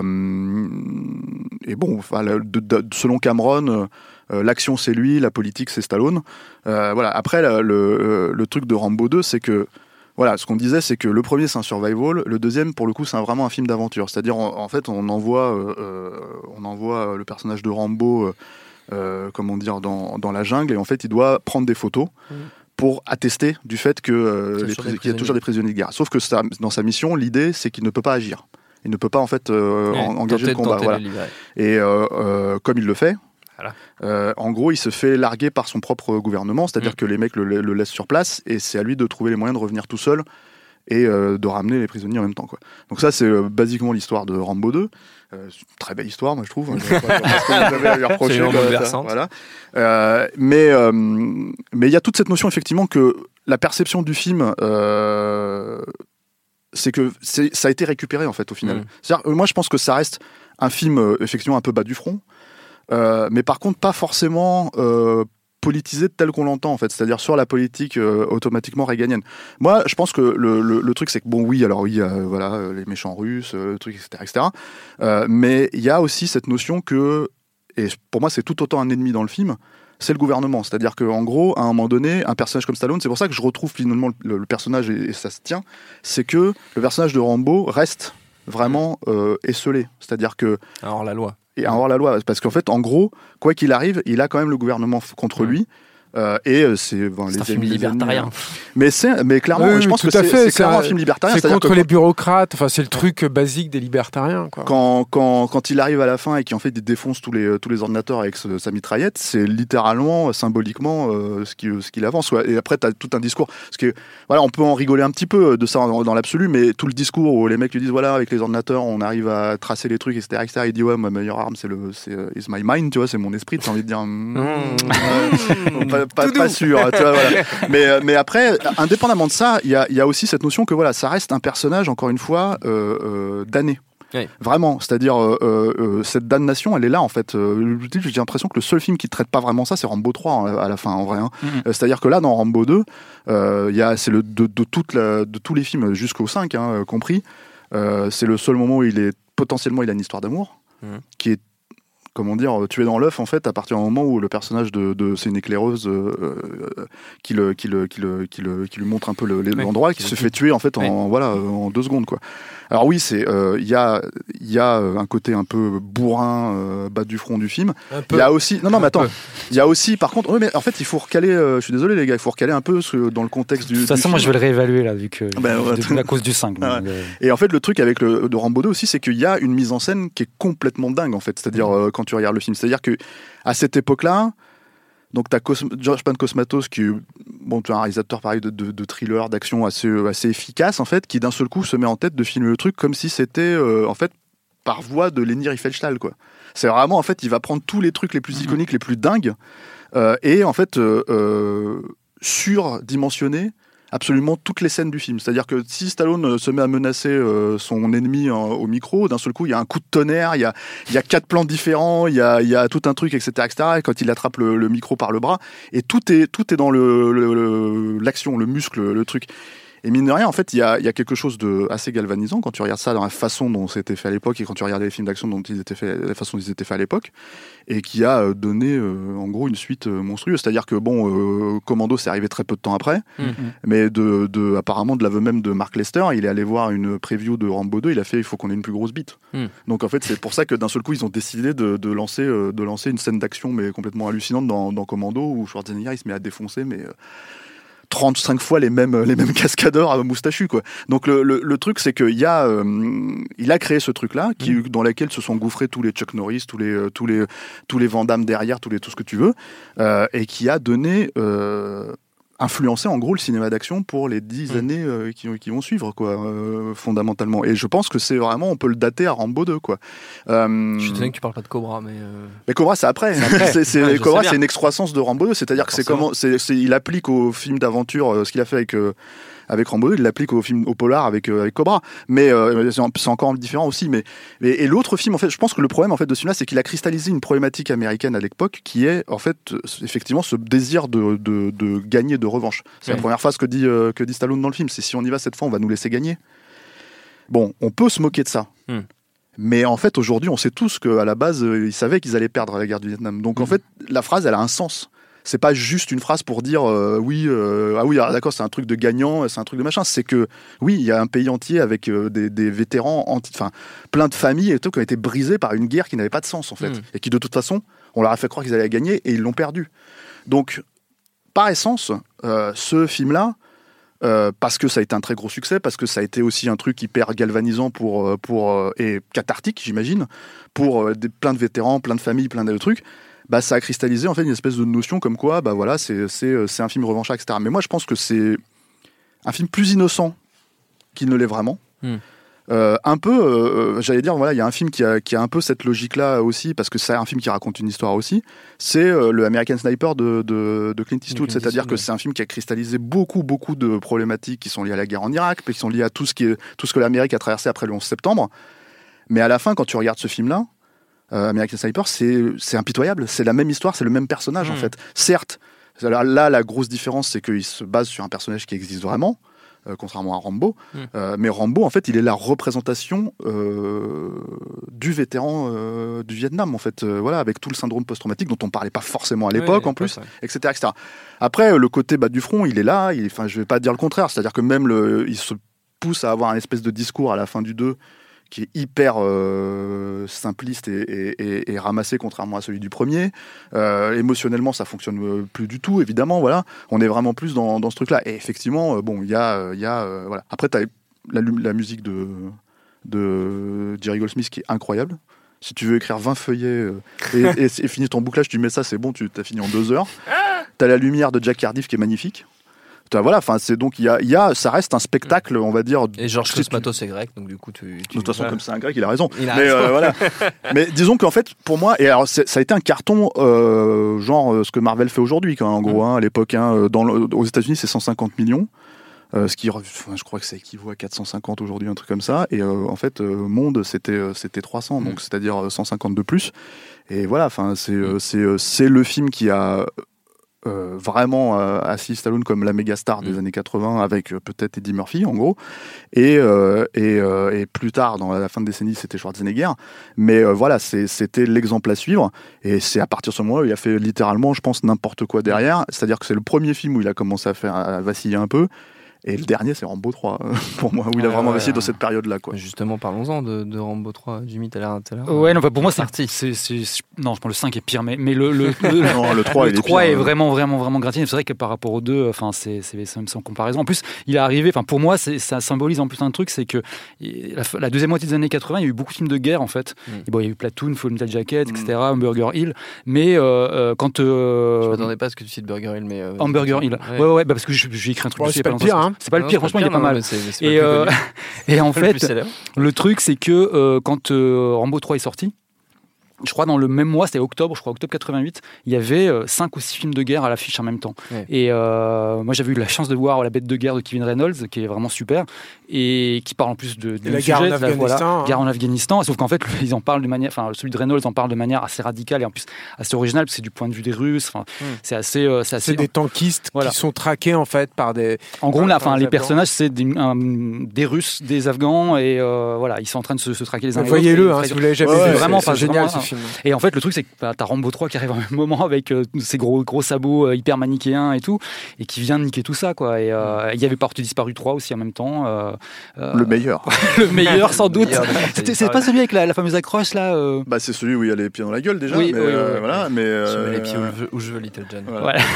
et bon, enfin, de, de, selon Cameron, euh, l'action c'est lui, la politique c'est Stallone. Euh, voilà. Après le, le, le truc de Rambo deux, c'est que voilà, ce qu'on disait, c'est que le premier c'est un survival, le deuxième pour le coup c'est un, vraiment un film d'aventure. C'est-à-dire en, en fait on envoie euh, on envoie le personnage de Rambo euh, comment dire dans dans la jungle, et en fait il doit prendre des photos. Mmh. pour attester du fait que, euh, les pris- qu'il y a toujours des prisonniers de guerre. Sauf que ça, dans sa mission, l'idée, c'est qu'il ne peut pas agir. Il ne peut pas, en fait, euh, ouais, en, engager le combat. Voilà. Et euh, euh, comme il le fait, voilà. euh, en gros, il se fait larguer par son propre gouvernement, c'est-à-dire mmh. que les mecs le, le laissent sur place, et c'est à lui de trouver les moyens de revenir tout seul et euh, de ramener les prisonniers en même temps, quoi. Donc ça, c'est euh, basiquement l'histoire de Rambo deux. Euh, très belle histoire, moi je trouve. C'est voilà. Euh, mais euh, mais il y a toute cette notion effectivement que la perception du film, euh, c'est que c'est, ça a été récupéré en fait au final. Mmh. C'est-à-dire, moi je pense que ça reste un film euh, effectivement un peu bas du front, euh, mais par contre pas forcément euh, politisé tel qu'on l'entend en fait, c'est-à-dire sur la politique euh, automatiquement réganienne. Moi, je pense que le, le, le truc c'est que bon oui, alors oui, euh, voilà, euh, les méchants russes, euh, le truc, et cetera, et cetera. Euh, mais il y a aussi cette notion que, et pour moi c'est tout autant un ennemi dans le film, c'est le gouvernement. C'est-à-dire qu'en gros, à un moment donné, un personnage comme Stallone, c'est pour ça que je retrouve finalement le, le personnage et, et ça se tient, c'est que le personnage de Rambo reste vraiment euh, esselé. C'est-à-dire que alors la loi. Et alors la loi, parce qu'en fait, en gros, quoi qu'il arrive, il a quand même le gouvernement contre mmh. lui. Euh, et euh, c'est, bon, c'est les un film libertarien. Ennemis, mais c'est, mais clairement, oui, je pense que c'est, c'est, c'est clairement un, un film libertarien. C'est c'est-à-dire contre que les bureaucrates. Enfin, c'est le truc basique des libertariens, quoi. Quand, quand, quand il arrive à la fin et qu'en fait il défonce tous les, tous les ordinateurs avec ce, sa mitraillette, c'est littéralement, symboliquement, euh, ce, qui, ce qu'il avance. Ouais. Et après, t'as tout un discours. Parce que, voilà, on peut en rigoler un petit peu de ça dans, dans l'absolu, mais tout le discours où les mecs lui disent, voilà, avec les ordinateurs, on arrive à tracer les trucs, et cetera, et cetera. Il dit, ouais, ma meilleure arme, c'est le, c'est uh, is my mind, tu vois, c'est mon esprit. T'as envie de dire, mm, euh, pas, pas, pas sûr, tu vois, voilà. Mais, mais après, indépendamment de ça, il y a, y a aussi cette notion que voilà, ça reste un personnage, encore une fois, euh, euh, damné. Oui. Vraiment, c'est-à-dire euh, euh, cette damnation, elle est là en fait. Euh, j'ai l'impression que le seul film qui traite pas vraiment ça, c'est Rambo trois à la fin, en vrai. Hein. Mm-hmm. Euh, c'est-à-dire que là, dans Rambo deux, euh, y a, c'est le de, de, toute la, de tous les films jusqu'au cinq, hein, compris. Euh, c'est le seul moment où il est potentiellement il a une histoire d'amour mm-hmm. qui est comment dire, tué dans l'œuf en fait à partir du moment où le personnage de, de c'est une éclaireuse euh, euh, qui, le, qui, le, qui, le, qui, le, qui lui montre un peu le, l'endroit, qui se fait tuer en fait en, oui. voilà, en deux secondes quoi. Alors oui, c'est il euh, y a il y a un côté un peu bourrin euh, bas du front du film. Il y a aussi non non mais attends, il y a aussi par contre oui, mais en fait il faut recaler euh, je suis désolé les gars, il faut recaler un peu ce, dans le contexte du de toute façon moi je vais le réévaluer là vu que ben, ouais. de, à cause du cinq. Ah, donc, ouais. euh... Et en fait le truc avec le de Rambo deux aussi, c'est qu'il y a une mise en scène qui est complètement dingue en fait, c'est-à-dire euh, quand tu regardes le film, c'est-à-dire que à cette époque-là, donc t'as Cos- George Pancosmatos qui est bon, tu as un réalisateur pareil de, de, de thriller, d'action assez assez efficace en fait, qui d'un seul coup se met en tête de filmer le truc comme si c'était euh, en fait par voie de Leni Riefenstahl quoi. C'est vraiment en fait il va prendre tous les trucs les plus iconiques, les plus dingues euh, et en fait euh, euh, surdimensionner absolument toutes les scènes du film. C'est-à-dire que si Stallone se met à menacer euh, son ennemi hein, au micro, d'un seul coup, il y a un coup de tonnerre, il y a, il y a quatre plans différents, il y a, il y a tout un truc, et cetera, et cetera. Et quand il attrape le, le micro par le bras, et tout est, tout est dans le, le, le, l'action, le muscle, le truc. Et mine de rien, en fait, il y a, il y a quelque chose de assez galvanisant quand tu regardes ça dans la façon dont c'était fait à l'époque et quand tu regardes les films d'action dont ils étaient faits, la façon dont ils étaient faits à l'époque, et qui a donné, euh, en gros, une suite euh, monstrueuse. C'est-à-dire que bon, euh, Commando, c'est arrivé très peu de temps après, mm-hmm. mais de, de, apparemment de l'aveu même de Mark Lester, il est allé voir une preview de Rambo deux, il a fait, il faut qu'on ait une plus grosse bite. Mm. Donc en fait, c'est pour ça que d'un seul coup, ils ont décidé de, de lancer, euh, de lancer une scène d'action mais complètement hallucinante dans, dans Commando où Schwarzenegger il se met à défoncer, mais euh, trente-cinq fois les mêmes les mêmes cascadeurs moustachus quoi. Donc le, le, le truc c'est qu'il y a euh, il a créé ce truc là qui mmh. dans lequel se sont gouffrés tous les Chuck Norris, tous les euh, tous les tous les Van Damme derrière, tous les tout ce que tu veux euh, et qui a donné euh, influencé en gros le cinéma d'action pour les dix mmh. années euh, qui, qui vont suivre quoi euh, fondamentalement, et je pense que c'est vraiment on peut le dater à Rambo deux quoi. Euh, je suis étonné que tu parles pas de Cobra mais euh... mais Cobra c'est après, c'est, après. c'est, c'est, ouais, Cobra c'est une excroissance de Rambo deux, c'est-à-dire que c'est comment c'est, c'est il applique au film d'aventure euh, ce qu'il a fait avec euh, avec Rambo deux, il l'applique au film au polar avec euh, avec Cobra, mais euh, c'est, c'est encore différent aussi, mais, mais et l'autre film en fait, je pense que le problème en fait de ce film là, c'est qu'il a cristallisé une problématique américaine à l'époque qui est en fait effectivement ce désir de de, de gagner, de revanche. C'est oui. la première phrase que dit euh, que dit Stallone dans le film, c'est si on y va cette fois, on va nous laisser gagner. Bon, on peut se moquer de ça. Hmm. Mais en fait, aujourd'hui, on sait tous qu'à la base, euh, ils savaient qu'ils allaient perdre la guerre du Vietnam. Donc, mmh. en fait, la phrase, elle a un sens. C'est pas juste une phrase pour dire euh, oui, euh, ah oui, alors, d'accord, c'est un truc de gagnant, c'est un truc de machin. C'est que oui, il y a un pays entier avec euh, des, des vétérans, anti, enfin, plein de familles et tout qui ont été brisées par une guerre qui n'avait pas de sens en fait, mmh. et qui de toute façon, on leur a fait croire qu'ils allaient gagner et ils l'ont perdu. Donc, par essence, euh, ce film-là. Euh, parce que ça a été un très gros succès, parce que ça a été aussi un truc hyper galvanisant pour, pour, euh, et cathartique, j'imagine, pour euh, des, plein de vétérans, plein de familles, plein de trucs, bah, ça a cristallisé en fait une espèce de notion comme quoi bah, voilà, c'est, c'est, c'est un film revanchard, et cetera. Mais moi, je pense que c'est un film plus innocent qu'il ne l'est vraiment. Mm. Euh, un peu, euh, j'allais dire, voilà, il y a un film qui a, qui a un peu cette logique-là aussi, parce que c'est un film qui raconte une histoire aussi. C'est euh, le American Sniper de, de, de Clint Eastwood, Clint c'est-à-dire Eastwood, que ouais. c'est un film qui a cristallisé beaucoup, beaucoup de problématiques qui sont liées à la guerre en Irak, puis qui sont liées à tout ce, qui est, tout ce que l'Amérique a traversé après le onze septembre. Mais à la fin, quand tu regardes ce film-là, euh, American Sniper, c'est, c'est impitoyable. C'est la même histoire, c'est le même personnage, mmh. en fait. Certes, là, la grosse différence, c'est qu'il se base sur un personnage qui existe vraiment. Euh, contrairement à Rambo, mmh. euh, mais Rambo en fait il est la représentation euh, du vétéran euh, du Vietnam en fait, euh, voilà, avec tout le syndrome post-traumatique dont on parlait pas forcément à l'époque oui, en plus, et cetera, et cetera. Après le côté bas du front il est là, il, enfin je vais pas dire le contraire, c'est-à-dire que même le, il se pousse à avoir un espèce de discours à la fin du deux qui est hyper euh, simpliste et, et, et, et ramassé contrairement à celui du premier. Euh, émotionnellement, ça fonctionne plus du tout, évidemment. Voilà, on est vraiment plus dans, dans ce truc-là. Et effectivement, bon, il y a, il y a, euh, voilà. Après, t'as la, la musique de de Jerry Goldsmith qui est incroyable. Si tu veux écrire vingt feuillets euh, et, et, et finir ton bouclage, tu mets ça, c'est bon, tu t'as fini en deux heures. T'as la lumière de Jack Cardiff qui est magnifique. Voilà, enfin c'est donc il y a, y a, ça reste un spectacle, on va dire. Et Georges Cosmatos c'est grec, donc du coup tu. tu de toute façon, voilà. comme c'est un grec, il a raison. Il a mais raison. Euh, voilà. Mais disons qu'en fait, pour moi, et alors ça a été un carton, euh, genre euh, ce que Marvel fait aujourd'hui, quand en gros, hein, à l'époque, hein, dans le, aux États-Unis, c'est cent cinquante millions. Euh, ce qui, enfin, je crois que ça équivaut à quatre cent cinquante aujourd'hui, un truc comme ça. Et euh, en fait, euh, Monde, c'était, c'était trois cents, donc mm. c'est-à-dire cent cinquante de plus. Et voilà, enfin, c'est, mm. c'est, c'est le film qui a euh, vraiment euh, assis Stallone comme la méga star des mmh. années quatre-vingts avec euh, peut-être Eddie Murphy en gros, et, euh, et, euh, et plus tard dans la fin de décennie c'était Schwarzenegger, mais euh, voilà c'est, c'était l'exemple à suivre, et c'est à partir de ce moment où il a fait littéralement je pense n'importe quoi derrière, c'est-à-dire que c'est le premier film où il a commencé à faire à vaciller un peu. Et le dernier, c'est Rambo trois, pour moi, où il a vraiment ouais, vacillé ouais. dans cette période-là. Quoi. Justement, parlons-en de, de Rambo trois. Jimmy, t'as l'air. T'as l'air ouais, non, enfin, pour moi, c'est, parti. c'est, c'est, c'est. Non, je pense que le cinq est pire, mais, mais le, le, le, non, le trois, le il est, trois pire, est hein. vraiment, vraiment, vraiment gratiné. C'est vrai que par rapport aux deux, enfin, c'est, c'est, c'est même sans comparaison. En plus, il est arrivé, enfin, pour moi, c'est, ça symbolise en plus un truc, c'est que la, la deuxième moitié des années quatre-vingts, il y a eu beaucoup de films de guerre, en fait. Mm. Et bon, il y a eu Platoon, Full Metal Jacket, mm. et cetera, Hamburger Hill. Mais euh, euh, quand. Euh, je m'attendais pas à ce que tu cites Burger Hill, mais. Euh, Hamburger Hill. Ouais, ouais, ouais bah, parce que j'ai écrit un truc bon, dessus. C'est pas le pire, hein. C'est pas le pire, franchement, il est pas mal. Et, euh, et en fait, le, le truc, c'est que euh, quand euh, Rambo trois est sorti, je crois dans le même mois, c'était octobre, je crois octobre quatre-vingt-huit, il y avait euh, cinq ou six films de guerre à l'affiche en même temps. Ouais. Et euh, moi, j'avais eu la chance de voir La Bête de guerre de Kevin Reynolds, qui est vraiment super et qui parle en plus de, de la sujet, guerre en de la Afghanistan. Voilà, hein. guerre en Afghanistan. Sauf qu'en fait, ils en parlent de manière, enfin, celui de Reynolds en parle de manière assez radicale et en plus assez originale, parce que c'est du point de vue des Russes. Enfin, mm. c'est assez, euh, c'est assez. C'est des tankistes voilà. qui sont traqués en fait par des. En gros, là, enfin, les personnages, c'est des, un, des Russes, des Afghans et euh, voilà, ils sont en train de se, se traquer les uns les autres. Voyez-le, hein, si vous l'avez jamais ouais, vu. Ouais, vraiment, c'est, c'est génial ce hein. film. Et en fait, le truc, c'est que bah, t'as Rambo trois qui arrive en même moment avec euh, ses gros, gros sabots euh, hyper manichéens et tout, et qui vient niquer tout ça, quoi. Et il euh, y avait Porte disparue trois aussi en même temps. Euh, euh, le meilleur. le meilleur, sans doute. C'était, c'est pas celui avec la, la fameuse accroche, là euh... Bah, c'est celui où il y a les pieds dans la gueule, déjà. Oui, mais, oui, euh, oui, voilà, oui. mais. Euh, je mets les euh, pieds où je veux, où je veux Little John. Voilà. Voilà.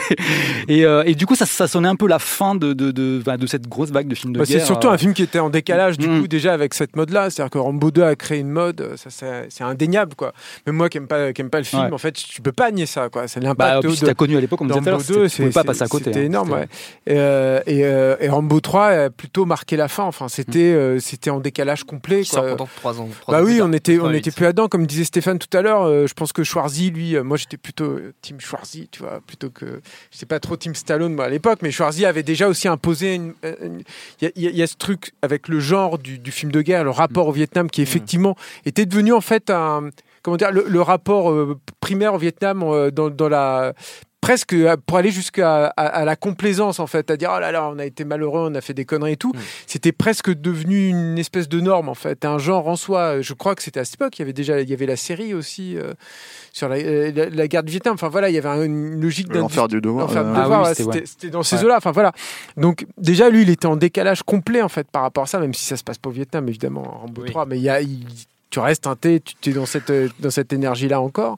et, euh, et du coup, ça, ça sonnait un peu la fin de, de, de, de, de cette grosse vague de films de bah, guerre. C'est surtout euh... un film qui était en décalage, du mmh. coup, déjà avec cette mode-là. C'est-à-dire que Rambo deux a créé une mode, ça, c'est, c'est indéniable, quoi. Même moi qui n'aime pas, qui aime pas le film, ouais. en fait, tu peux pas nier ça, quoi. C'est l'impact. Bah, si t'as connu à l'époque, comme disait tout à l'heure, tu pouvais pas passer à côté. C'était hein. énorme, ouais. Et, euh, et, euh, et Rambo trois a plutôt marqué la fin. Enfin, c'était, mmh. euh, c'était en décalage complet. Qui sort pendant trois ans. Bah oui, on était, on était plus là-dedans. Comme disait Stéphane tout à l'heure, euh, je pense que Schwarzy, lui, euh, moi j'étais plutôt team Schwarzy, tu vois, plutôt que. J'étais pas trop team Stallone moi, à l'époque, mais Schwarzy avait déjà aussi imposé. Il y, y, y a ce truc avec le genre du, du film de guerre, le rapport mmh. au Vietnam, qui effectivement mmh. était devenu en fait un. Comment dire, le, le rapport euh, primaire au Vietnam euh, dans, dans la. Presque pour aller jusqu'à à, à la complaisance en fait, à dire oh là là on a été malheureux, on a fait des conneries et tout. Mmh. C'était presque devenu une espèce de norme en fait, un genre en soi. Je crois que c'était à cette époque. Il y avait déjà, il y avait la série aussi euh, sur la, la, la guerre du Vietnam. Enfin voilà, il y avait une logique d'un l'enfer du devoir. L'enfer du euh... devoir, ah, oui, ouais, c'était, c'était, ouais. c'était dans ces ouais. eaux-là. Enfin voilà. Donc déjà lui, il était en décalage complet en fait par rapport à ça, même si ça se passe pas au Vietnam évidemment, en Rambo oui. trois. Mais il y a, il, tu restes teinté, tu es dans cette dans cette énergie-là encore.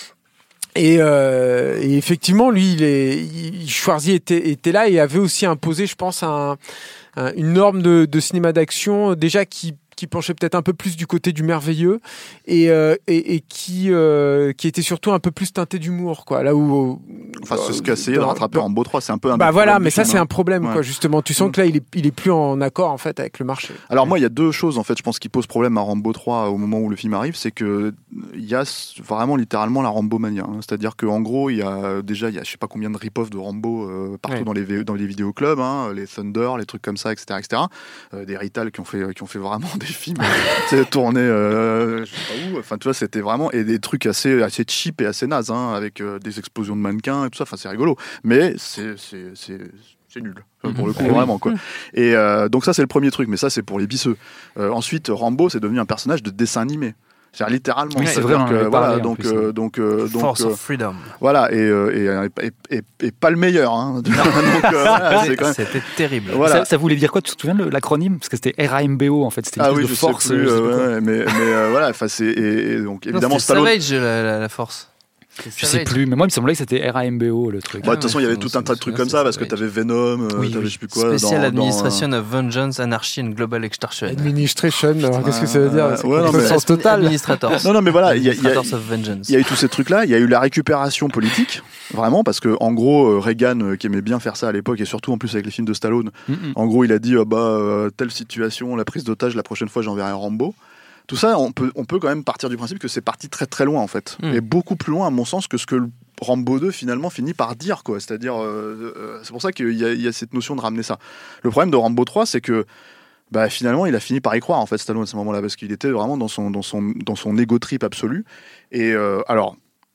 Et, euh, et effectivement, lui, il est, il, Schwarzy était, était là et avait aussi imposé, je pense, un, un, une norme de, de cinéma d'action déjà qui, qui penchait peut-être un peu plus du côté du merveilleux et, euh, et, et qui, euh, qui était surtout un peu plus teinté d'humour, quoi. Là où, enfin, c'est ce qu'a essayé de rattraper en Rambo trois, c'est un peu un. Bah voilà, mais ça, film, c'est hein. un problème, ouais. quoi. Justement, tu sens que là, il est, il est plus en accord en fait avec le marché. Alors moi, il y a deux choses en fait, je pense, qui posent problème à Rambo trois au moment où le film arrive, c'est que il y a vraiment littéralement la Rambo-mania, hein. C'est-à-dire qu'en gros, il y a déjà, il y a je sais pas combien de rip-off de Rambo euh, partout ouais. dans les dans les vidéoclubs, hein, les Thunder, les trucs comme ça, et cetera, et cetera. Euh, des Rital qui ont fait qui ont fait vraiment des films. tourné euh, je sais pas où, enfin tu vois c'était vraiment et des trucs assez assez cheap et assez nazes hein, avec euh, des explosions de mannequins et tout ça, enfin c'est rigolo mais c'est c'est c'est c'est nul mmh. pour le coup mmh. vraiment quoi. Et euh, donc ça c'est le premier truc, mais ça c'est pour les bisseux. Euh, ensuite Rambo c'est devenu un personnage de dessin animé. C'est littéralement. Oui, c'est vrai. Que, voilà, donc, euh, donc, euh, donc, Force euh, of Freedom. Voilà, et, euh, et, et, et, et pas le meilleur. Hein. donc, euh, voilà, c'est quand même... C'était terrible. Voilà. Ça, ça voulait dire quoi? Tu te souviens de l'acronyme? Parce que c'était R A M B O en fait. C'était une ah oui, de je force. Sais plus, euh, ouais, mais mais euh, voilà, c'est et, et donc évidemment non, Stallone. Savage la, la, la force. Je sais plus, mais moi il me semblait que c'était R A M B O le truc. De toute façon, il y avait tout un tas de trucs comme ça parce que t'avais Venom, oui, t'avais oui. je sais plus quoi. Special dans, Administration dans, of Vengeance, Anarchy and Global Extortion. Administration, alors qu'est-ce que ça veut dire? Euh, C'est ouais, non, mais... sens total. Administrators. Non, non, mais voilà, il y, y, of Vengeance. Il y a eu tous ces trucs-là. Il y a eu la récupération politique, vraiment, parce que en gros, Reagan, qui aimait bien faire ça à l'époque, et surtout en plus avec les films de Stallone, mm-hmm. en gros, il a dit, oh, bah, euh, telle situation, la prise d'otage, la prochaine fois, j'enverrai un Rambo. Tout ça, on peut, on peut quand même partir du principe que c'est parti très très loin en fait, mm. et beaucoup plus loin à mon sens que ce que le Rambo deux finalement finit par dire quoi. C'est-à-dire, euh, euh, c'est pour ça qu'il y a, il y a cette notion de ramener ça. Le problème de Rambo trois, c'est que bah, finalement, il a fini par y croire en fait, Stallone à ce moment-là, parce qu'il était vraiment dans son dans son dans son ego trip absolu. Et euh, alors.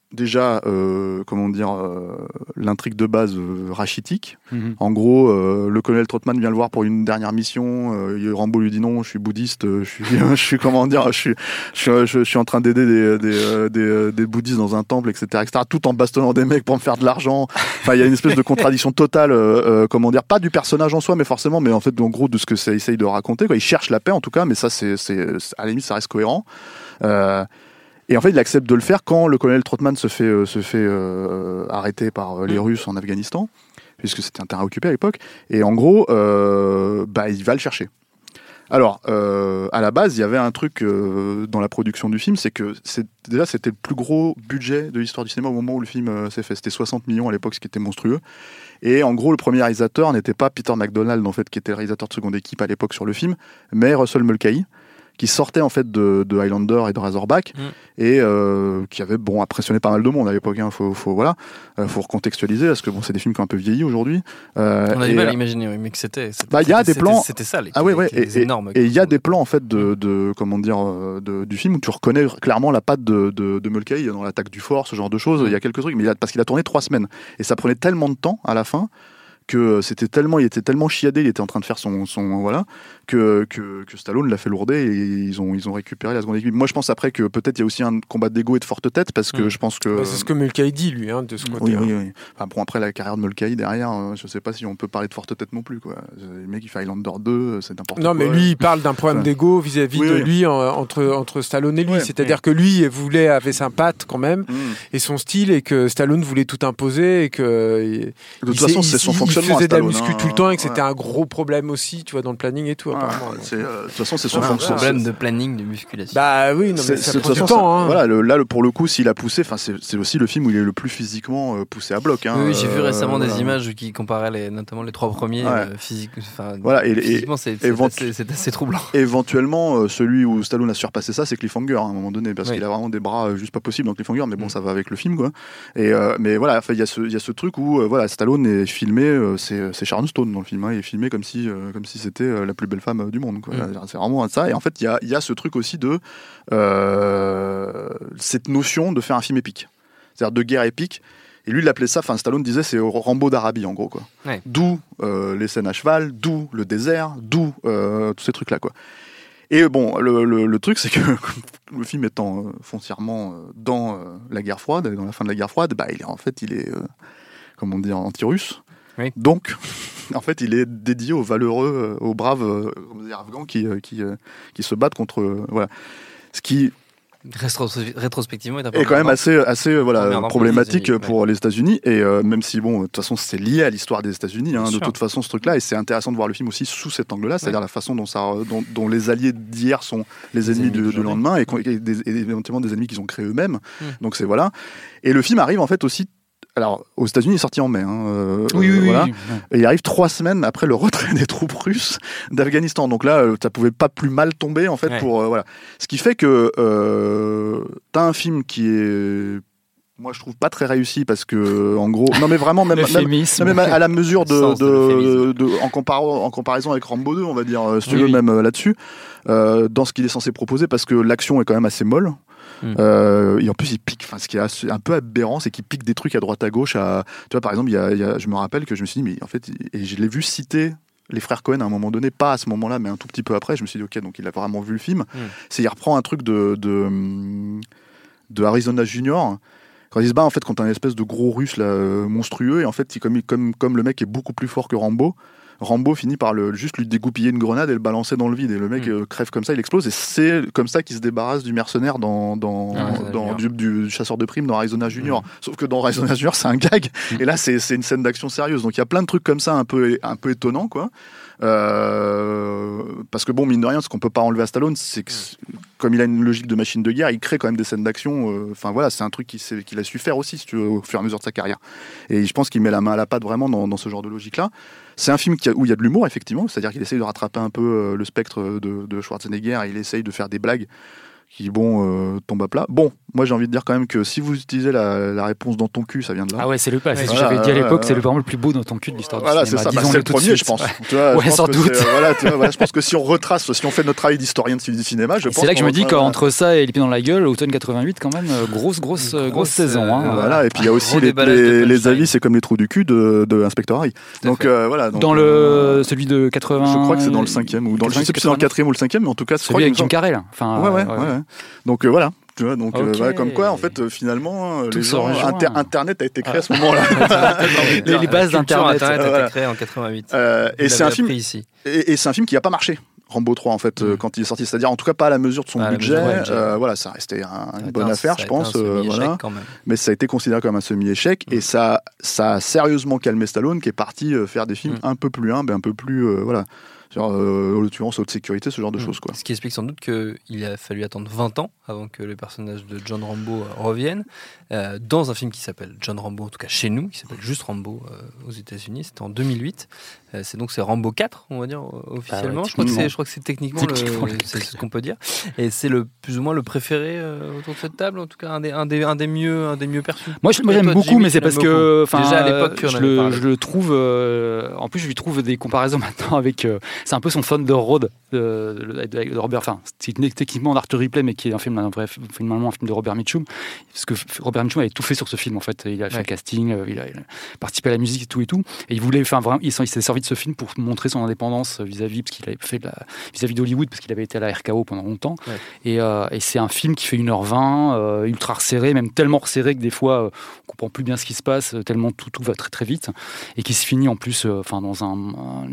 déjà, euh, comment dire, euh, l'intrigue de base euh, rachitique. Mhm. En gros, euh, le colonel Trotman vient le voir pour une dernière mission. Euh, Rambo lui dit non, je suis bouddhiste, euh, je suis, je suis comment dire, je suis, je suis, je, je suis en train d'aider des, des, euh, des, euh, des bouddhistes dans un temple, et cetera, et cetera. Tout en bastonnant des mecs pour me faire de l'argent. Enfin, il y a une espèce de contradiction totale. Euh, euh, comment dire, pas du personnage en soi, mais forcément, mais en fait, en gros, de ce que ça essaye de raconter. Quoi. Il cherche la paix, en tout cas, mais ça, c'est, c'est, à la limite, ça reste cohérent. Euh, Et en fait, il accepte de le faire quand le colonel Trotman se fait, euh, se fait euh, arrêter par euh, les Russes en Afghanistan, puisque c'était un terrain occupé à l'époque. Et en gros, euh, bah, il va le chercher. Alors, euh, à la base, il y avait un truc euh, dans la production du film, c'est que c'est, déjà, c'était le plus gros budget de l'histoire du cinéma au moment où le film euh, s'est fait. C'était soixante millions à l'époque, ce qui était monstrueux. Et en gros, le premier réalisateur n'était pas Peter MacDonald, en fait, qui était le réalisateur de seconde équipe à l'époque sur le film, mais Russell Mulcahy, qui sortait en fait de, de Highlander et de Razorback, mm. et euh, qui avait bon impressionné pas mal de monde à l'époque. Hein, faut, faut voilà, euh, faut recontextualiser parce que bon, c'est des films qui ont un peu vieilli aujourd'hui. Euh, On a du mal à imaginer, oui, mais que c'était. c'était bah, il y a des plans. C'était ça, les, ah ouais, ouais, les, les et, énormes. Et il y a des plans en fait de, de comment dire, de, du film où tu reconnais clairement la patte de, de, de Mulcahy dans l'attaque du fort, ce genre de choses. Il mm. y a quelques trucs, mais il a, parce qu'il a tourné trois semaines et ça prenait tellement de temps à la fin. Que c'était tellement, il était tellement chiadé, il était en train de faire son, son voilà, que, que, que Stallone l'a fait lourder et ils ont, ils ont récupéré la seconde équipe. Moi, je pense après que peut-être il y a aussi un combat d'ego et de forte tête parce que mmh. je pense que. Bah, c'est ce que Mulcahy dit, lui, hein, de ce côté. Oui, oui, oui. Enfin, bon, après la carrière de Mulcahy derrière, euh, je sais pas si on peut parler de forte tête non plus, quoi. Le mec, il fait Highlander deux, c'est n'importe non, quoi. Non, mais lui, il parle d'un problème ouais. d'ego vis-à-vis oui, de oui. lui, en, entre, entre Stallone et lui. Ouais, C'est-à-dire ouais. que lui voulait, avait sa patte quand même, mmh. et son style, et que Stallone voulait tout imposer, et que. De toute façon, c'est son fonctionnement. Tout le temps et que c'était ouais. un gros problème aussi, tu vois, dans le planning et tout. Ouais, apparemment. C'est, euh, de toute façon, c'est son ouais, fonction. problème de planning de musculation. Bah oui, non, mais c'est, ça c'est, prend du façon, temps. Hein. Voilà, le, là, le, pour le coup, s'il a poussé, enfin, c'est, c'est aussi le film où il est le plus physiquement euh, poussé à bloc. Hein, oui, j'ai vu récemment euh, des images qui comparaient les, notamment les trois premiers ouais. euh, physiques. Voilà, et, physiquement, c'est, c'est, évent- assez, c'est assez troublant. Éventuellement, euh, celui où Stallone a surpassé ça, c'est Cliffhanger hein, à un moment donné, parce oui. qu'il a vraiment des bras euh, juste pas possibles dans Cliffhanger, mais bon, mm. ça va avec le film, quoi. Et euh, mais voilà, il y a ce, il y a ce truc où euh, voilà, Stallone est filmé, euh, c'est, c'est Sharon Stone dans le film, hein, il est filmé comme si, euh, comme si c'était euh, la plus belle femme euh, du monde, quoi. Mm. C'est vraiment ça. Et en fait, il y a, il y a ce truc aussi de euh, cette notion de faire un film épique, c'est-à-dire de guerre épique. Et lui, il appelait ça, enfin Stallone disait, c'est Rambo d'Arabie en gros, quoi. Ouais. D'où euh, les scènes à cheval, d'où le désert, d'où euh, tous ces trucs-là, quoi. Et bon, le, le, le truc, c'est que le film étant euh, foncièrement euh, dans euh, la guerre froide, dans la fin de la guerre froide, bah, il est, en fait, il est, euh, comment dire, anti-russe. Oui. Donc, en fait, il est dédié aux valeureux, aux braves euh, dire, afghans qui, euh, qui, euh, qui se battent contre. Euh, voilà. Ce qui. Rétrospectivement, est et quand même assez, assez voilà, problématique pour, pour ouais. les États-Unis. Et euh, même si, bon, de toute façon, c'est lié à l'histoire des États-Unis, hein, de toute façon, ce truc-là. Et c'est intéressant de voir le film aussi sous cet angle-là, c'est-à-dire ouais. la façon dont, ça, dont, dont les alliés d'hier sont les ennemis, ennemis du, du lendemain et, et, des, et éventuellement des ennemis qu'ils ont créés eux-mêmes. Mmh. Donc, c'est voilà. Et le film arrive en fait aussi. Alors, aux États-Unis, il est sorti en mai. Hein, euh, oui, oui, voilà. oui, oui. Et il arrive trois semaines après le retrait des troupes russes d'Afghanistan. Donc là, euh, ça pouvait pas plus mal tomber, en fait, ouais. pour euh, voilà. Ce qui fait que euh, t'as un film qui est, moi, je trouve pas très réussi parce que, en gros, non mais vraiment même, même, même à la mesure de, de, de, de en, comparo- en comparaison avec Rambo deux, on va dire, si tu oui, veux, oui. même euh, là-dessus, euh, dans ce qu'il est censé proposer, parce que l'action est quand même assez molle. Mmh. Euh, et en plus il pique, enfin ce qui est assez, un peu aberrant, c'est qu'il pique des trucs à droite à gauche. À, tu vois, par exemple, il y a, il y a, je me rappelle que je me suis dit, mais en fait, et je l'ai vu citer les frères Cohen à un moment donné, pas à ce moment-là, mais un tout petit peu après. Je me suis dit, ok, donc il a vraiment vu le film. Mmh. C'est il reprend un truc de de, de Arizona Junior. Quand il se bat, en fait, quand t'as un espèce de gros russe là, monstrueux, et en fait, il, comme, comme, comme le mec est beaucoup plus fort que Rambo. Rambo finit par le, juste lui dégoupiller une grenade et le balancer dans le vide, et le mec mmh. euh, crève comme ça, il explose, et c'est comme ça qu'il se débarrasse du mercenaire dans, dans, ah, dans du, du chasseur de primes dans Arizona Junior. Mmh. Sauf que dans Arizona Junior, c'est un gag, mmh. et là c'est, c'est une scène d'action sérieuse. Donc il y a plein de trucs comme ça un peu, un peu étonnants, quoi. Euh, parce que bon, mine de rien, ce qu'on peut pas enlever à Stallone, c'est que comme il a une logique de machine de guerre, il crée quand même des scènes d'action. Enfin euh, voilà, c'est un truc qu'il, qu'il a su faire aussi, si tu veux, au fur et à mesure de sa carrière. Et je pense qu'il met la main à la pâte vraiment dans, dans ce genre de logique-là. C'est un film qui a, où il y a de l'humour, effectivement, c'est-à-dire qu'il essaye de rattraper un peu euh, le spectre de, de Schwarzenegger, et il essaye de faire des blagues qui bon euh, tombe à plat. Bon, moi j'ai envie de dire quand même que si vous utilisez la, la réponse dans ton cul, ça vient de là. Ah ouais, c'est le pas. C'est ce que Voilà, j'avais dit à l'époque. euh, C'est le, vraiment le plus beau dans ton cul de l'histoire voilà, du c'est cinéma. ça. Bah, c'est le premier, je pense. Tu vois, ouais, je pense sans que doute. c'est, euh, voilà, tu vois, voilà, je pense que si on retrace, si on fait notre travail d'historien de cinéma, je et pense. c'est là que je me dis retrace, qu'entre ça et Les Pieds dans la gueule, automne quatre-vingt-huit, quand même, euh, grosse, grosse, grosse, grosse saison. euh, Hein. Voilà, et puis il y a aussi Gros les, déballage de les, les punchline. avis, c'est comme les trous du cul de, de Inspector Harry. Donc euh, voilà. Donc, dans le euh, celui de quatre-vingts. je crois que c'est dans le cinquième ou dans le, je sais plus si c'est dans le quatrième ou le cinquième, mais en tout cas, je crois celui avec qu'il me Jim Carrey. Enfin, Ouais, ouais, euh, ouais. ouais. Donc euh, voilà. Tu vois, donc euh, Ok. voilà, comme quoi, en fait, euh, finalement, euh, Tout les se gens, rejoint. Inter- Internet a été créé Ah. à ce moment-là. les, les bases La culture d'Internet. Internet a été Voilà. créée en quatre-vingt-huit. Euh, et Vous c'est un l'avez film, appris ici. et, et c'est un film qui n'a pas marché. Rambo trois en fait euh, Mm. quand il est sorti, c'est-à-dire en tout cas pas à la mesure de son Pas à la budget. mesure du budget. Euh, voilà, ça restait un- Ça a une été bonne un- affaire, ça a je été pense. un euh, semi-échec voilà. quand même. Mais ça a été considéré comme un semi-échec Mm. et ça, ça a sérieusement calmé Stallone qui est parti euh, faire des films Mm. un peu plus humbles, un peu plus euh, voilà, genre euh, en l'occurrence haute sécurité, ce genre de Mm. choses quoi. Ce qui explique sans doute qu'il a fallu attendre vingt ans avant que le personnage de John Rambo euh, revienne euh, dans un film qui s'appelle John Rambo, en tout cas chez nous, qui s'appelle juste Rambo euh, aux États-Unis. C'était en deux mille huit. Euh, c'est donc c'est Rambo quatre, on va dire euh, officiellement. ouais, je, crois que c'est, techniquement. je crois que c'est techniquement, Techniquement, le, le c'est ce qu'on peut dire. Et c'est le plus ou moins le préféré euh, autour de cette table, en tout cas un des, un des, un des mieux, un des mieux perçus. Moi, je- moi, Et j'aime toi, beaucoup, Jimmy, mais c'est tu l'aimes parce que, beaucoup. enfin, Déjà à l'époque, tu en je avais le, parlé. je le trouve. euh, en plus, je lui trouve des comparaisons maintenant avec. euh, c'est un peu son Thunder Road de, de, de- de Robert. Enfin, c'est techniquement d'Art Ripley, mais qui est un film, un vrai, finalement, un film de Robert Mitchum. Parce que Robert Mitchum avait tout fait sur ce film, en fait. Il a fait Ouais. le casting, euh, il a, il a participé à la musique et tout et tout. Et il voulait, enfin, vraiment, il s'en- il s'est servi de ce film pour montrer son indépendance vis-à-vis, parce qu'il avait fait de la, vis-à-vis d'Hollywood, parce qu'il avait été à la R K O pendant longtemps. Ouais. Et, euh, et c'est un film qui fait une heure vingt, euh, ultra resserré, même tellement resserré que des fois, euh, on comprend plus bien ce qui se passe, euh, tellement tout, tout va très très vite, et qui se finit en plus, euh, enfin dans un, un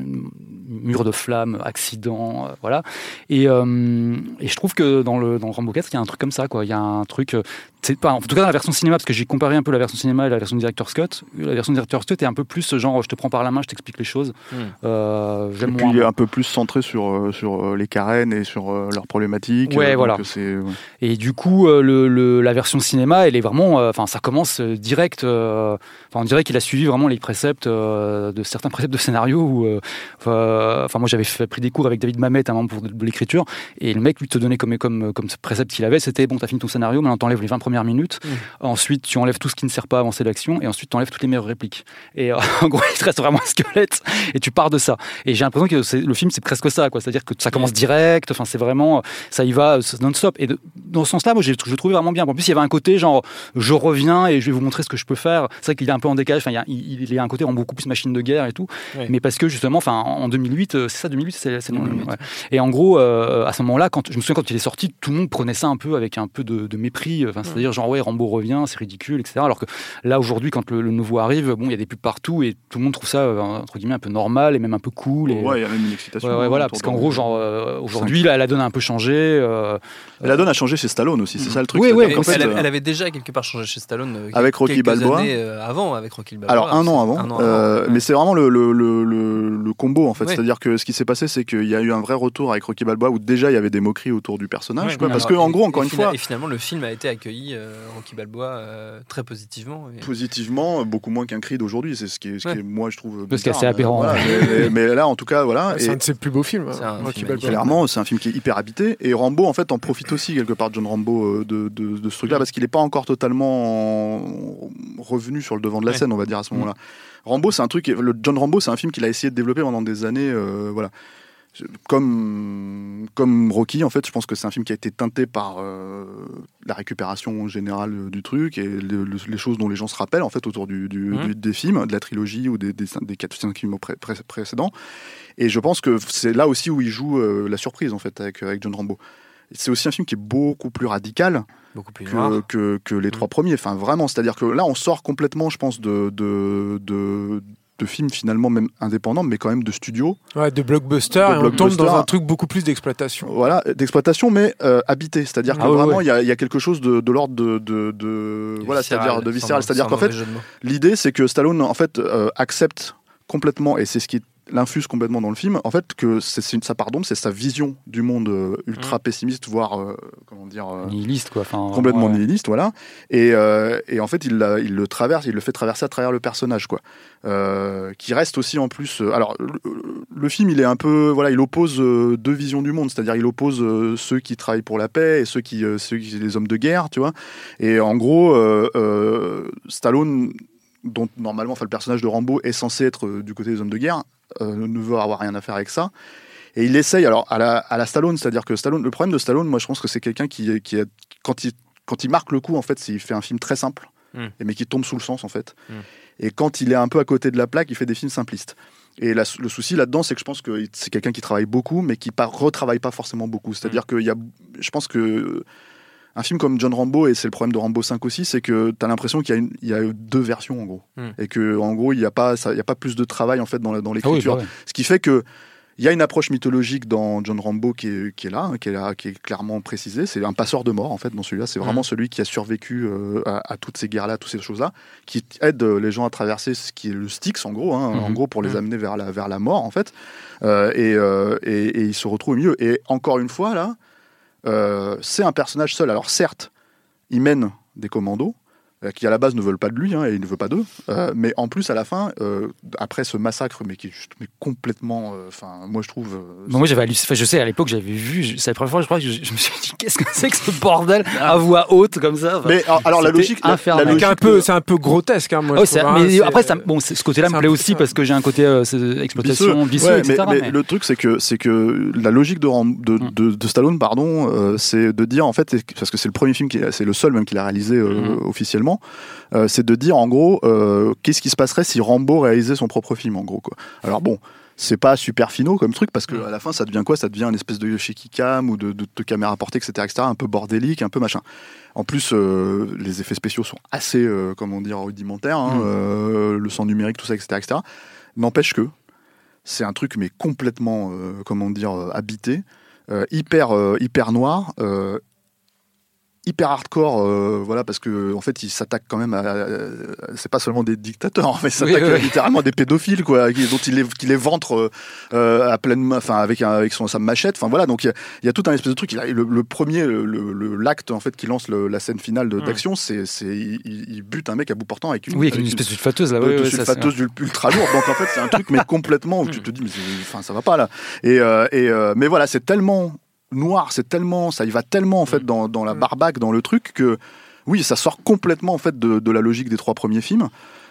mur de flammes, accident, euh, voilà. Et, euh, et je trouve que dans le dans le Rambo quatre, il y a un truc comme ça, quoi. Il y a un truc, euh, c'est pas, en tout cas dans la version cinéma, parce que j'ai comparé un peu la version cinéma et la version Director's Cut. La version Director's Cut est un peu plus genre, je te prends par la main, je t'explique les choses. Mm. Euh, Et j'aime puis moins. un peu plus centré sur euh, sur euh, les Karen et sur euh, leurs problématiques. Ouais, euh, donc, voilà. euh, c'est ouais. Et du coup, euh, le, le- la version cinéma, elle est vraiment, euh, enfin, ça commence euh, direct. euh, Enfin, on dirait qu'il a suivi vraiment les préceptes euh, de certains préceptes de scénario. Où, euh, euh, enfin, moi, j'avais fait, pris des cours avec David Mamet un moment pour de, de l'écriture, et le mec lui te donnait comme comme comme précepte qu'il avait, c'était bon, t'as fini ton scénario, maintenant t'enlèves les vingt premières minutes, Mmh. ensuite tu enlèves tout ce qui ne sert pas à avancer l'action, et ensuite t'enlèves toutes les meilleures répliques. Et euh, en gros, il te reste vraiment un squelette, et tu pars de ça. Et j'ai l'impression que c'est, le film, c'est presque ça, quoi. C'est-à-dire que ça commence direct. Enfin, c'est vraiment, ça y va c'est non-stop. Et de, dans ce sens-là, moi, j'ai, je le trouvais vraiment bien. En plus, il y avait un côté genre, je reviens et je vais vous montrer ce que je peux faire. C'est vrai qu'il est un peu en décalage. Enfin, il y a, il, il est un côté en beaucoup plus machine de guerre et tout. Ouais. Mais parce que justement, enfin, en deux mille huit, euh, c'est ça, deux mille huit, c'est, c'est deux mille huit. ouais. Et en gros, euh, à ce moment-là, quand je me souviens quand il est sorti, tout le monde prenait ça un peu avec un peu de, de mépris. Enfin, c'est-à-dire genre ouais, Rambo revient, c'est ridicule, et cetera. Alors que là, aujourd'hui, quand le, le nouveau arrive, bon, il y a des pubs partout et tout le monde trouve ça euh, entre guillemets un peu normal et même un peu cool. Et, Ouais, il y a même une excitation. Ouais, ouais, hein, voilà, autour parce de- qu'en gros, genre, euh, aujourd'hui, là, la donne a un peu changé. euh, Et la donne a changé chez Stallone aussi, c'est ça le truc. Oui, c'est-à-dire oui, qu'en en fait, elle, euh, elle avait déjà quelque part changé chez Stallone euh, Avec Rocky quelques Balboa. années, euh, avant avec Rocky Balboa. Alors un an avant, Un an euh, avant, ouais. mais c'est vraiment le, le, le, le, le combo en fait. Ouais. C'est-à-dire que ce qui s'est passé, c'est qu'il y a eu un vrai retour avec Rocky Balboa où déjà il y avait des moqueries autour du personnage. Ouais, quoi, mais parce alors, que en et- gros, et encore une fina- fois, Et finalement, le film a été accueilli, euh, Rocky Balboa, euh, très positivement. Et... positivement, beaucoup moins qu'un Creed d'aujourd'hui. C'est ce qui est, ce qui Ouais. est moi je trouve. Parce que bizarre, c'est mais aberrant. voilà, mais, mais- mais là, en tout cas, voilà. C'est et un de ses plus beaux films. C'est hein, un Rocky film Balboa. clairement, c'est un film qui est hyper habité. Et Rambo, en fait, en profite aussi quelque part, John Rambo, euh, de, de, de ce truc-là, parce qu'il n'est pas encore totalement en- revenu sur le devant de la Ouais. scène, on va dire à ce moment-là. Rambo, c'est un truc. Le John Rambo, c'est un film qu'il a essayé de développer pendant des années. euh, voilà. Comme, comme Rocky, en fait, je pense que c'est un film qui a été teinté par euh, la récupération générale du truc et le- le- les choses dont les gens se rappellent en fait autour du, du- Mhm. du- des films, de la trilogie ou des, des, des quatre cinq films pré- pré- précédents. Et je pense que c'est là aussi où il joue euh, la surprise en fait avec, avec John Rambo. C'est aussi un film qui est beaucoup plus radical Beaucoup plus noir. que, que, que les trois premiers. Enfin, vraiment, c'est-à-dire que là, on sort complètement, je pense, de, de, de, de films finalement même indépendants, mais quand même de studios. Ouais, de blockbuster, De et on tombe blockbuster. dans un truc beaucoup plus d'exploitation. Voilà, d'exploitation, mais euh, habité. C'est-à-dire que Ah ouais, vraiment, ouais. il y, a, il y a quelque chose de, de l'ordre de, de, de voilà, Viscéral, c'est-à-dire de sans- viscéral. C'est-à-dire sans qu'en fait, mauvais jeu de mots. l'idée, c'est que Stallone, en fait, euh, accepte complètement, et c'est ce qui est l'infuse complètement dans le film, en fait, que c'est, c'est une, sa part d'ombre, c'est sa vision du monde euh, ultra pessimiste, voire, euh, comment dire... Euh, nihiliste, quoi. Enfin, complètement ouais. nihiliste, voilà. Et, euh, et en fait, il, la, il le traverse, il le fait traverser à travers le personnage, quoi. Euh, qui reste aussi, en plus... Euh, alors, le, le film, il est un peu... Voilà, il oppose euh, deux visions du monde, c'est-à-dire il oppose euh, ceux qui travaillent pour la paix et ceux qui... Euh, ceux qui les hommes de guerre, tu vois. Et en gros, euh, euh, Stallone, dont normalement, enfin, le personnage de Rambo est censé être euh, du côté des hommes de guerre, Euh, ne veut avoir rien à faire avec ça, et il essaye alors à la, à la Stallone, c'est-à-dire que Stallone, le problème de Stallone, moi je pense que c'est quelqu'un qui, qui est, quand il quand il marque le coup, en fait, c'est, il fait un film très simple, mm. et, mais qui tombe sous le sens, en fait, mm. et quand il est un peu à côté de la plaque, il fait des films simplistes. Et la, le souci là-dedans, c'est que je pense que c'est quelqu'un qui travaille beaucoup, mais qui ne retravaille pas forcément beaucoup. C'est-à-dire mm. que il y a, je pense que un film comme John Rambo, et c'est le problème de Rambo cinq aussi, c'est que tu as l'impression qu'il y a, une, il y a deux versions, en gros. Mm. Et qu'en gros, il n'y a, a pas plus de travail, en fait, dans, la, dans l'écriture. Ah oui, bah ouais. Ce qui fait que il y a une approche mythologique dans John Rambo qui est, qui est là, qui est là, qui est clairement précisée. C'est un passeur de mort, en fait, dans celui-là. C'est vraiment mmh. celui qui a survécu euh, à, à toutes ces guerres-là, à toutes ces choses-là, qui aide les gens à traverser ce qui est le Styx, en gros, hein, mmh. en gros, pour les amener vers la, vers la mort, en fait. Euh, et, euh, et, et il se retrouve au milieu. Et encore une fois, là, euh, c'est un personnage seul. Alors, certes, il mène des commandos, qui à la base ne veulent pas de lui, hein, et il ne veut pas d'eux, euh, mais en plus à la fin, euh, après ce massacre, mais qui est juste, mais complètement, enfin, euh, moi je trouve. Euh, bon, moi j'avais, enfin, je sais à l'époque j'avais vu, je, c'est la première fois je crois que je, je me suis dit qu'est-ce que c'est que ce bordel à voix haute comme ça. Enfin, mais alors la logique, la, la logique un peu, c'est un peu grotesque, hein, moi. Oh, je trouve, mais hein, après, ça, bon, ce côté-là me plaît aussi parce que j'ai un côté euh, exploitation, vicieux, ouais, et cetera. Mais, mais, mais... le truc c'est que c'est que la logique de de, de, de, de Stallone, pardon, euh, c'est de dire en fait, parce que c'est le premier film, qui, c'est le seul même qu'il a réalisé euh, mm. officiellement. Euh, c'est de dire en gros euh, qu'est-ce qui se passerait si Rambo réalisait son propre film, en gros, quoi. Alors bon, c'est pas super finaux comme truc, parce que à la fin ça devient quoi? Ça devient une espèce de shaky cam ou de, de, de caméra portée, etc., etc., un peu bordélique, un peu machin. En plus, euh, les effets spéciaux sont assez, euh, comment dire, rudimentaires, hein, mmh. euh, le sang numérique, tout ça, etc., etc. N'empêche que c'est un truc mais complètement, euh, comment dire, euh, habité, euh, hyper, euh, hyper noir. Euh, hyper hardcore, euh, voilà, parce que en fait, il s'attaque quand même à, à, à c'est pas seulement des dictateurs, mais il s'attaque oui, oui. littéralement à des pédophiles, quoi, qui, dont il les, qui les ventre euh, à pleine main, enfin avec un, avec son sa machette, enfin voilà, donc il y, y a tout un espèce de truc. Il a, le, le premier, le, le, l'acte en fait qui lance le, la scène finale de, d'action, c'est, c'est il, il bute un mec à bout portant avec une, oui, avec une, une espèce de sulfateuse là, de, ouais, de ouais, sulfateuse ça, ultra lourde. Donc en fait, c'est un truc mais complètement où tu te dis, mais enfin ça va pas là. Et, euh, et euh, mais voilà, c'est tellement noir, c'est tellement, ça y va tellement en fait dans, dans la barbaque, dans le truc que oui, ça sort complètement en fait de, de la logique des trois premiers films.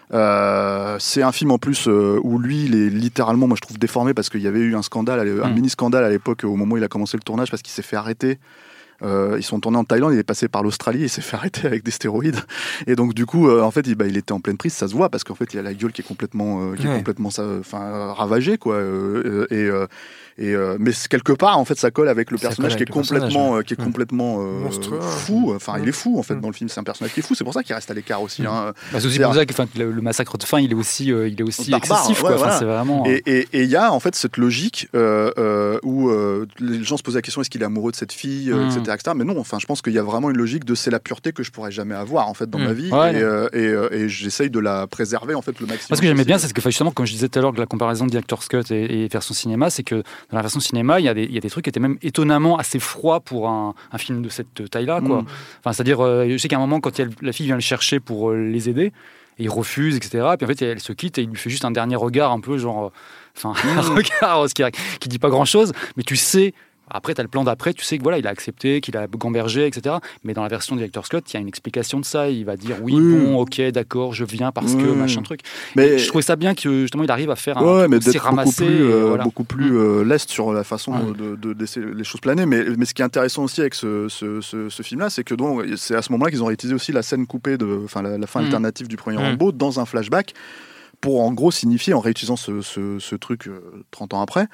Euh, c'est un film en plus euh, où lui, il est littéralement, moi je trouve déformé parce qu'il y avait eu un scandale, un mmh. mini scandale à l'époque au moment où il a commencé le tournage parce qu'il s'est fait arrêter. Euh, ils sont tournés en Thaïlande, il est passé par l'Australie, il s'est fait arrêter avec des stéroïdes. Et donc du coup, euh, en fait, il, bah, il était en pleine prise, ça se voit parce qu'en fait, il a la gueule qui est complètement, euh, qui ouais. est complètement, enfin, ravagée, quoi. Euh, et euh, Et euh, mais quelque part, en fait, ça colle avec le ça personnage qui est, complètement, euh, qui est ouais. complètement euh, fou. Enfin, ouais. il est fou en fait ouais. dans le film. C'est un personnage qui est fou. C'est pour ça qu'il reste à l'écart aussi. Hein. Bah, c'est aussi pour ça que le, le massacre de fin, il est aussi, euh, il est aussi barbare, excessif. Ouais, quoi. Voilà. Enfin, c'est vraiment. Et il y a en fait cette logique euh, euh, où euh, les gens se posent la question est-ce qu'il est amoureux de cette fille, euh, mm. et cetera, et cetera. Mais non. Enfin, je pense qu'il y a vraiment une logique de c'est la pureté que je pourrais jamais avoir en fait dans mm. ma vie. Ouais, et, euh, et, euh, et j'essaye de la préserver en fait le maximum. Parce que j'aimais bien, c'est que justement, comme je disais tout à l'heure, que la comparaison de Director's Cut et, et version cinéma, c'est que dans la version cinéma, il y a des, il y a des trucs qui étaient même étonnamment assez froids pour un, un film de cette taille-là, quoi. Mm. Enfin, c'est-à-dire, euh, je sais qu'à un moment, quand il y a, la fille vient le chercher pour euh, les aider, et il refuse, et cetera. Puis en fait, elle se quitte et il lui fait juste un dernier regard, un peu genre, enfin, euh, mm. un regard qui, qui dit pas grand-chose, mais tu sais. Après, tu as le plan d'après, tu sais que voilà, il a accepté, qu'il a gambergé, et cetera. Mais dans la version Director's Cut, il y a une explication de ça. Il va dire oui, oui. bon, ok, d'accord, je viens parce oui. que machin truc. Mais je trouvais ça bien que justement il arrive à faire un ouais, mais d'être ramasser, beaucoup plus, euh, voilà. beaucoup plus euh, leste sur la façon ouais. de, de, de laisser les choses planer. Mais, mais ce qui est intéressant aussi avec ce, ce, ce, ce film-là, c'est que donc, c'est à ce moment-là qu'ils ont réutilisé aussi la scène coupée, de, enfin la, la fin mmh. alternative du premier mmh. Rambo dans un flashback pour en gros signifier, en réutilisant ce, ce, ce truc euh, trente ans après.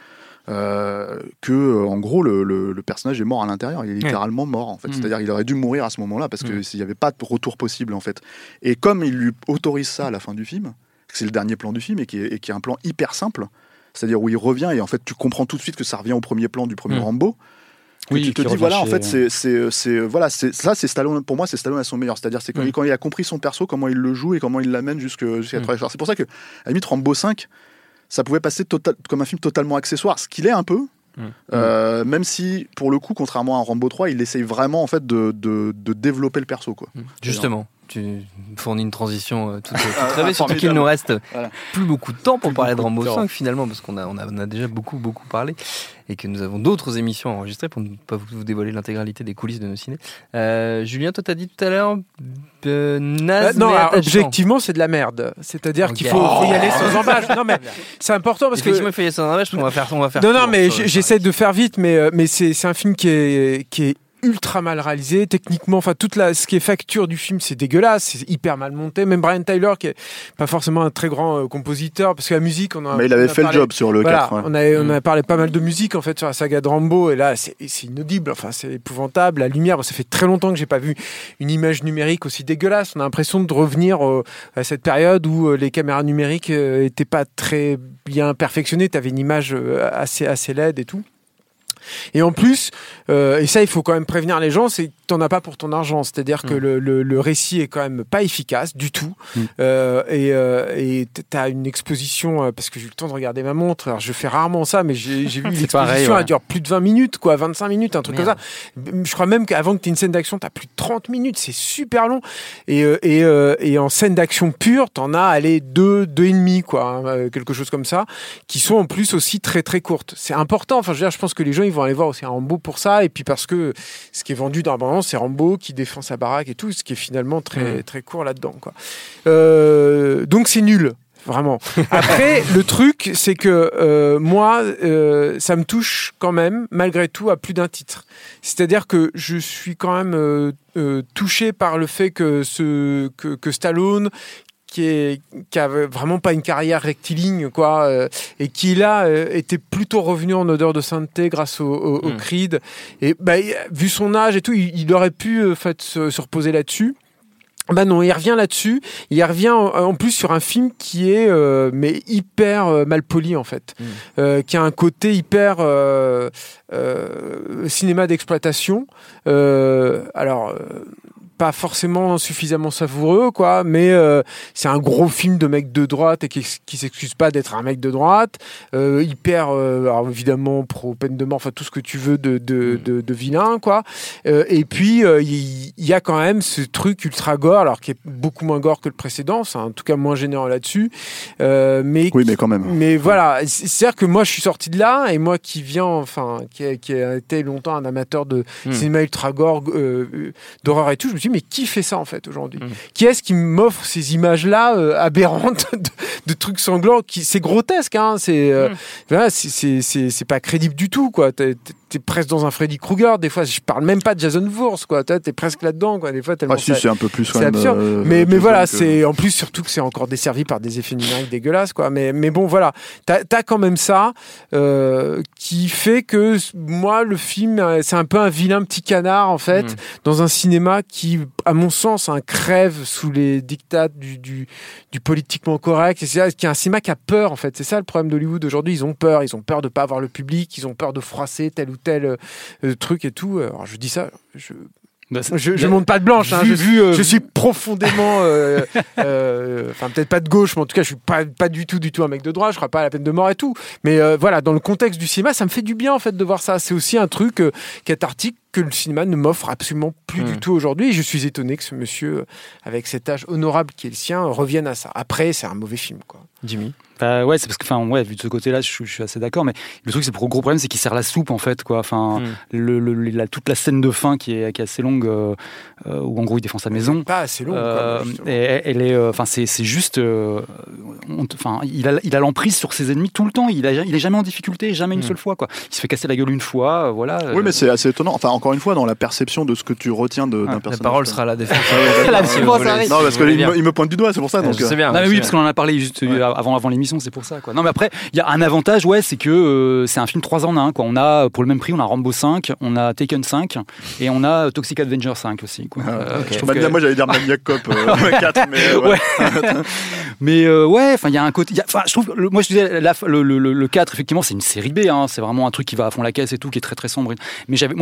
Euh, que euh, en gros le, le, le personnage est mort à l'intérieur, il est littéralement ouais. mort en fait. Mmh. C'est-à-dire il aurait dû mourir à ce moment-là parce que mmh. s'il n'y avait pas de retour possible en fait. Et comme il lui autorise ça à la fin du film, c'est le dernier plan du film et qui est, et qui est un plan hyper simple, c'est-à-dire où il revient et en fait tu comprends tout de suite que ça revient au premier plan du premier mmh. Rambo. Oui, tu te dis voilà chez... en fait c'est c'est c'est voilà c'est ça c'est Stallone pour moi c'est Stallone à son meilleur, c'est-à-dire c'est quand, mmh. il, quand il a compris son perso, comment il le joue et comment il l'amène jusque jusqu'à mmh. c'est pour ça que à la limite Rambo cinq ça pouvait passer total, comme un film totalement accessoire, ce qu'il est un peu. Mmh. Euh, même si, pour le coup, contrairement à Rambo trois, il essaye vraiment en fait de, de, de développer le perso, quoi. Mmh. Justement, tu fournis une transition euh, toute, toute Ah, rêvée, surtout qu'il nous reste voilà. plus beaucoup de temps pour Plus parler de beaucoup Rambo de cinq finalement, parce qu'on a, on a, on a déjà beaucoup beaucoup parlé et que nous avons d'autres émissions à enregistrer pour ne pas vous dévoiler l'intégralité des coulisses de nos ciné. Euh, Julien, toi t'as dit tout à l'heure euh, naze, Euh, non, mais alors, attachant. objectivement, c'est de la merde. C'est-à-dire Ok. qu'il faut, faut y aller sans embâche. Non, mais c'est important parce que. Effectivement, il faut y aller sans embâche, parce qu'on va faire, on va faire Non, non, court mais sur le- j'essaie de faire vite, mais, euh, mais c'est, c'est un film qui est, qui est ultra mal réalisé techniquement, enfin toute la ce qui est facture du film c'est dégueulasse, c'est hyper mal monté, même Brian Tyler qui est pas forcément un très grand euh, compositeur parce que la musique on a Mais il on avait a fait parlé, le job sur le voilà, quatre. Ouais. on a on Mm. a parlé pas mal de musique en fait sur la saga de Rambo et là c'est, c'est inaudible, enfin c'est épouvantable, la lumière, ça fait très longtemps que j'ai pas vu une image numérique aussi dégueulasse, on a l'impression de revenir euh, à cette période où euh, les caméras numériques euh, étaient pas très bien perfectionnées, tu avais une image euh, assez assez laide et tout. Et en plus, euh, et ça il faut quand même prévenir les gens, c'est que t'en as pas pour ton argent, c'est-à-dire que Mmh. le, le, le récit est quand même pas efficace du tout, Mmh. euh, et euh, et t'as une exposition, euh, parce que j'ai eu le temps de regarder ma montre, alors je fais rarement ça, mais j'ai, j'ai vu C'est l'exposition, pareil, ouais. elle dure plus de vingt minutes, quoi, vingt-cinq minutes, un truc Merde. comme ça. Je crois même qu'avant que t'aies une scène d'action, t'as plus de trente minutes, c'est super long, et, euh, et, euh, et en scène d'action pure, t'en as, allez, deux, deux et demi, quoi, hein, euh, quelque chose comme ça, qui sont en plus aussi très très courtes. C'est important, enfin je veux dire, je pense que les gens ils vont aller voir aussi un Rambo pour ça, et puis parce que ce qui est vendu dans la bande-annonce, c'est Rambo qui défend sa baraque et tout, ce qui est finalement très, Mmh. très court là-dedans, quoi. Euh, donc c'est nul. Vraiment. Après, le truc, c'est que euh, moi, euh, ça me touche quand même, malgré tout, à plus d'un titre. C'est-à-dire que je suis quand même euh, euh, touché par le fait que, ce, que, que Stallone, qui est qui avait vraiment pas une carrière rectiligne, quoi, euh, et qui là euh, était plutôt revenu en odeur de sainteté grâce au, au, au Mm. Creed, et bah, il- vu son âge et tout, il, il aurait pu euh, fait, se, se reposer là-dessus. Bah non, il revient là-dessus. Il revient en, en plus sur un film qui est euh, mais hyper euh, mal poli en fait, Mm. euh, qui a un côté hyper euh, euh, cinéma d'exploitation. Euh, alors. Euh, pas forcément suffisamment savoureux, quoi, mais euh, c'est un gros film de mec de droite et qui, qui s'excuse pas d'être un mec de droite, euh, hyper, euh, alors évidemment pro peine de mort, enfin tout ce que tu veux de de, de, de vilain, quoi. Euh, et puis euh, il y, y a quand même ce truc ultra gore, alors qui est beaucoup moins gore que le précédent, c'est en tout cas moins généreux là-dessus, euh, mais Oui, mais quand même. mais voilà, c'est- c'est-à-dire que moi je suis sorti de là, et moi qui viens, enfin, qui a, qui a été longtemps un amateur de Mm. cinéma ultra gore, euh, euh, d'horreur et tout, je me suis dit, mais qui fait ça en fait aujourd'hui? Mm. Qui est-ce qui m'offre ces images-là euh, aberrantes de, de trucs sanglants qui, c'est grotesque, hein, c'est, euh, Mm. voilà, c'est, c'est, c'est, c'est pas crédible du tout, quoi. T'es, t'es- t'es presque dans un Freddy Krueger, des fois, je parle même pas de Jason Voorhees, quoi. T'es, t'es presque là-dedans, quoi, des fois, tellement Ah si, ça- c'est un peu plus quand c'est même. absurde. euh, mais mais plus voilà, que- c'est en plus surtout que c'est encore desservi par des effets numériques dégueulasses, quoi. Mais mais bon, voilà, t'as as quand même ça euh, qui fait que moi le film euh, c'est un peu un vilain petit canard en fait, Mm. dans un cinéma qui, à mon sens, un crève sous les dictats du du, du politiquement correct. Et c'est ça, qui est un cinéma qui a peur en fait. C'est ça le problème d'Hollywood aujourd'hui. Ils ont peur, ils ont peur de pas avoir le public, ils ont peur de froisser tel ou tel euh, truc et tout. Alors je dis ça, je Bah, c'est- je, je monte pas de blanche, hein, Vu- je, vu, euh, je suis profondément, euh, euh, enfin peut-être pas de gauche, mais en tout cas je suis pas pas du tout du tout un mec de droite. Je crois pas à la peine de mort et tout. Mais euh, voilà, dans le contexte du cinéma, ça me fait du bien en fait de voir ça. C'est aussi un truc euh, cathartique que le cinéma ne m'offre absolument plus Mm. du tout aujourd'hui. Et je suis étonné que ce monsieur, euh, avec cet âge honorable qui est le sien, revienne à ça. Après, c'est un mauvais film, quoi. Jimmy. Bah ouais, c'est parce que, enfin, ouais, vu de ce côté-là, je, suis- je suis assez d'accord. Mais le truc, c'est pour le gros problème, c'est qu'il sert la soupe en fait, quoi. Enfin, Mm. le, le- la, toute la scène de fin qui est, qui est assez longue, euh, euh, où en gros il défend sa maison. Pas assez long, Euh, quoi. justement. et elle est, euh, enfin, c'est, c'est juste, euh, on- enfin, il a, il a l'emprise sur ses ennemis tout le temps. Il, a, il est jamais en difficulté, jamais une Mm. seule fois, quoi. Il se fait casser la gueule une fois, euh, voilà. Oui, mais c'est assez étonnant. Enfin, encore une fois, dans la perception de ce que tu retiens de, d'un Ah, la personnage. La parole sera à la défense. La Si vous défense voulez, arrive. si Non, vous parce voulez qu'il bien. me, il me pointe du doigt, c'est pour ça. Donc, Je sais bien. Non, mais je oui, sais parce qu'on en a parlé juste Ouais. euh, avant, avant l'émission, c'est pour ça, quoi. Non, mais après, il y a un avantage, ouais, c'est que euh, c'est un film trois ans en un, quoi. On a, pour le même prix, on a Rambo cinq, on a Taken cinq, et on a Toxic Avenger cinq aussi, quoi. Ah, Euh, ok. je trouve Bah, que- Moi, j'allais dire Maniac Cop euh, quatre, mais euh, ouais. Ouais. Mais euh, ouais, enfin, il y a un côté. il y a- Enfin, je trouve. le- moi, je disais, la- le, le, le, le quatre, effectivement, c'est une série B. Hein, c'est vraiment un truc qui va à fond la caisse et tout, qui est très très sombre. Mais j'avais, moi, j'avais vachement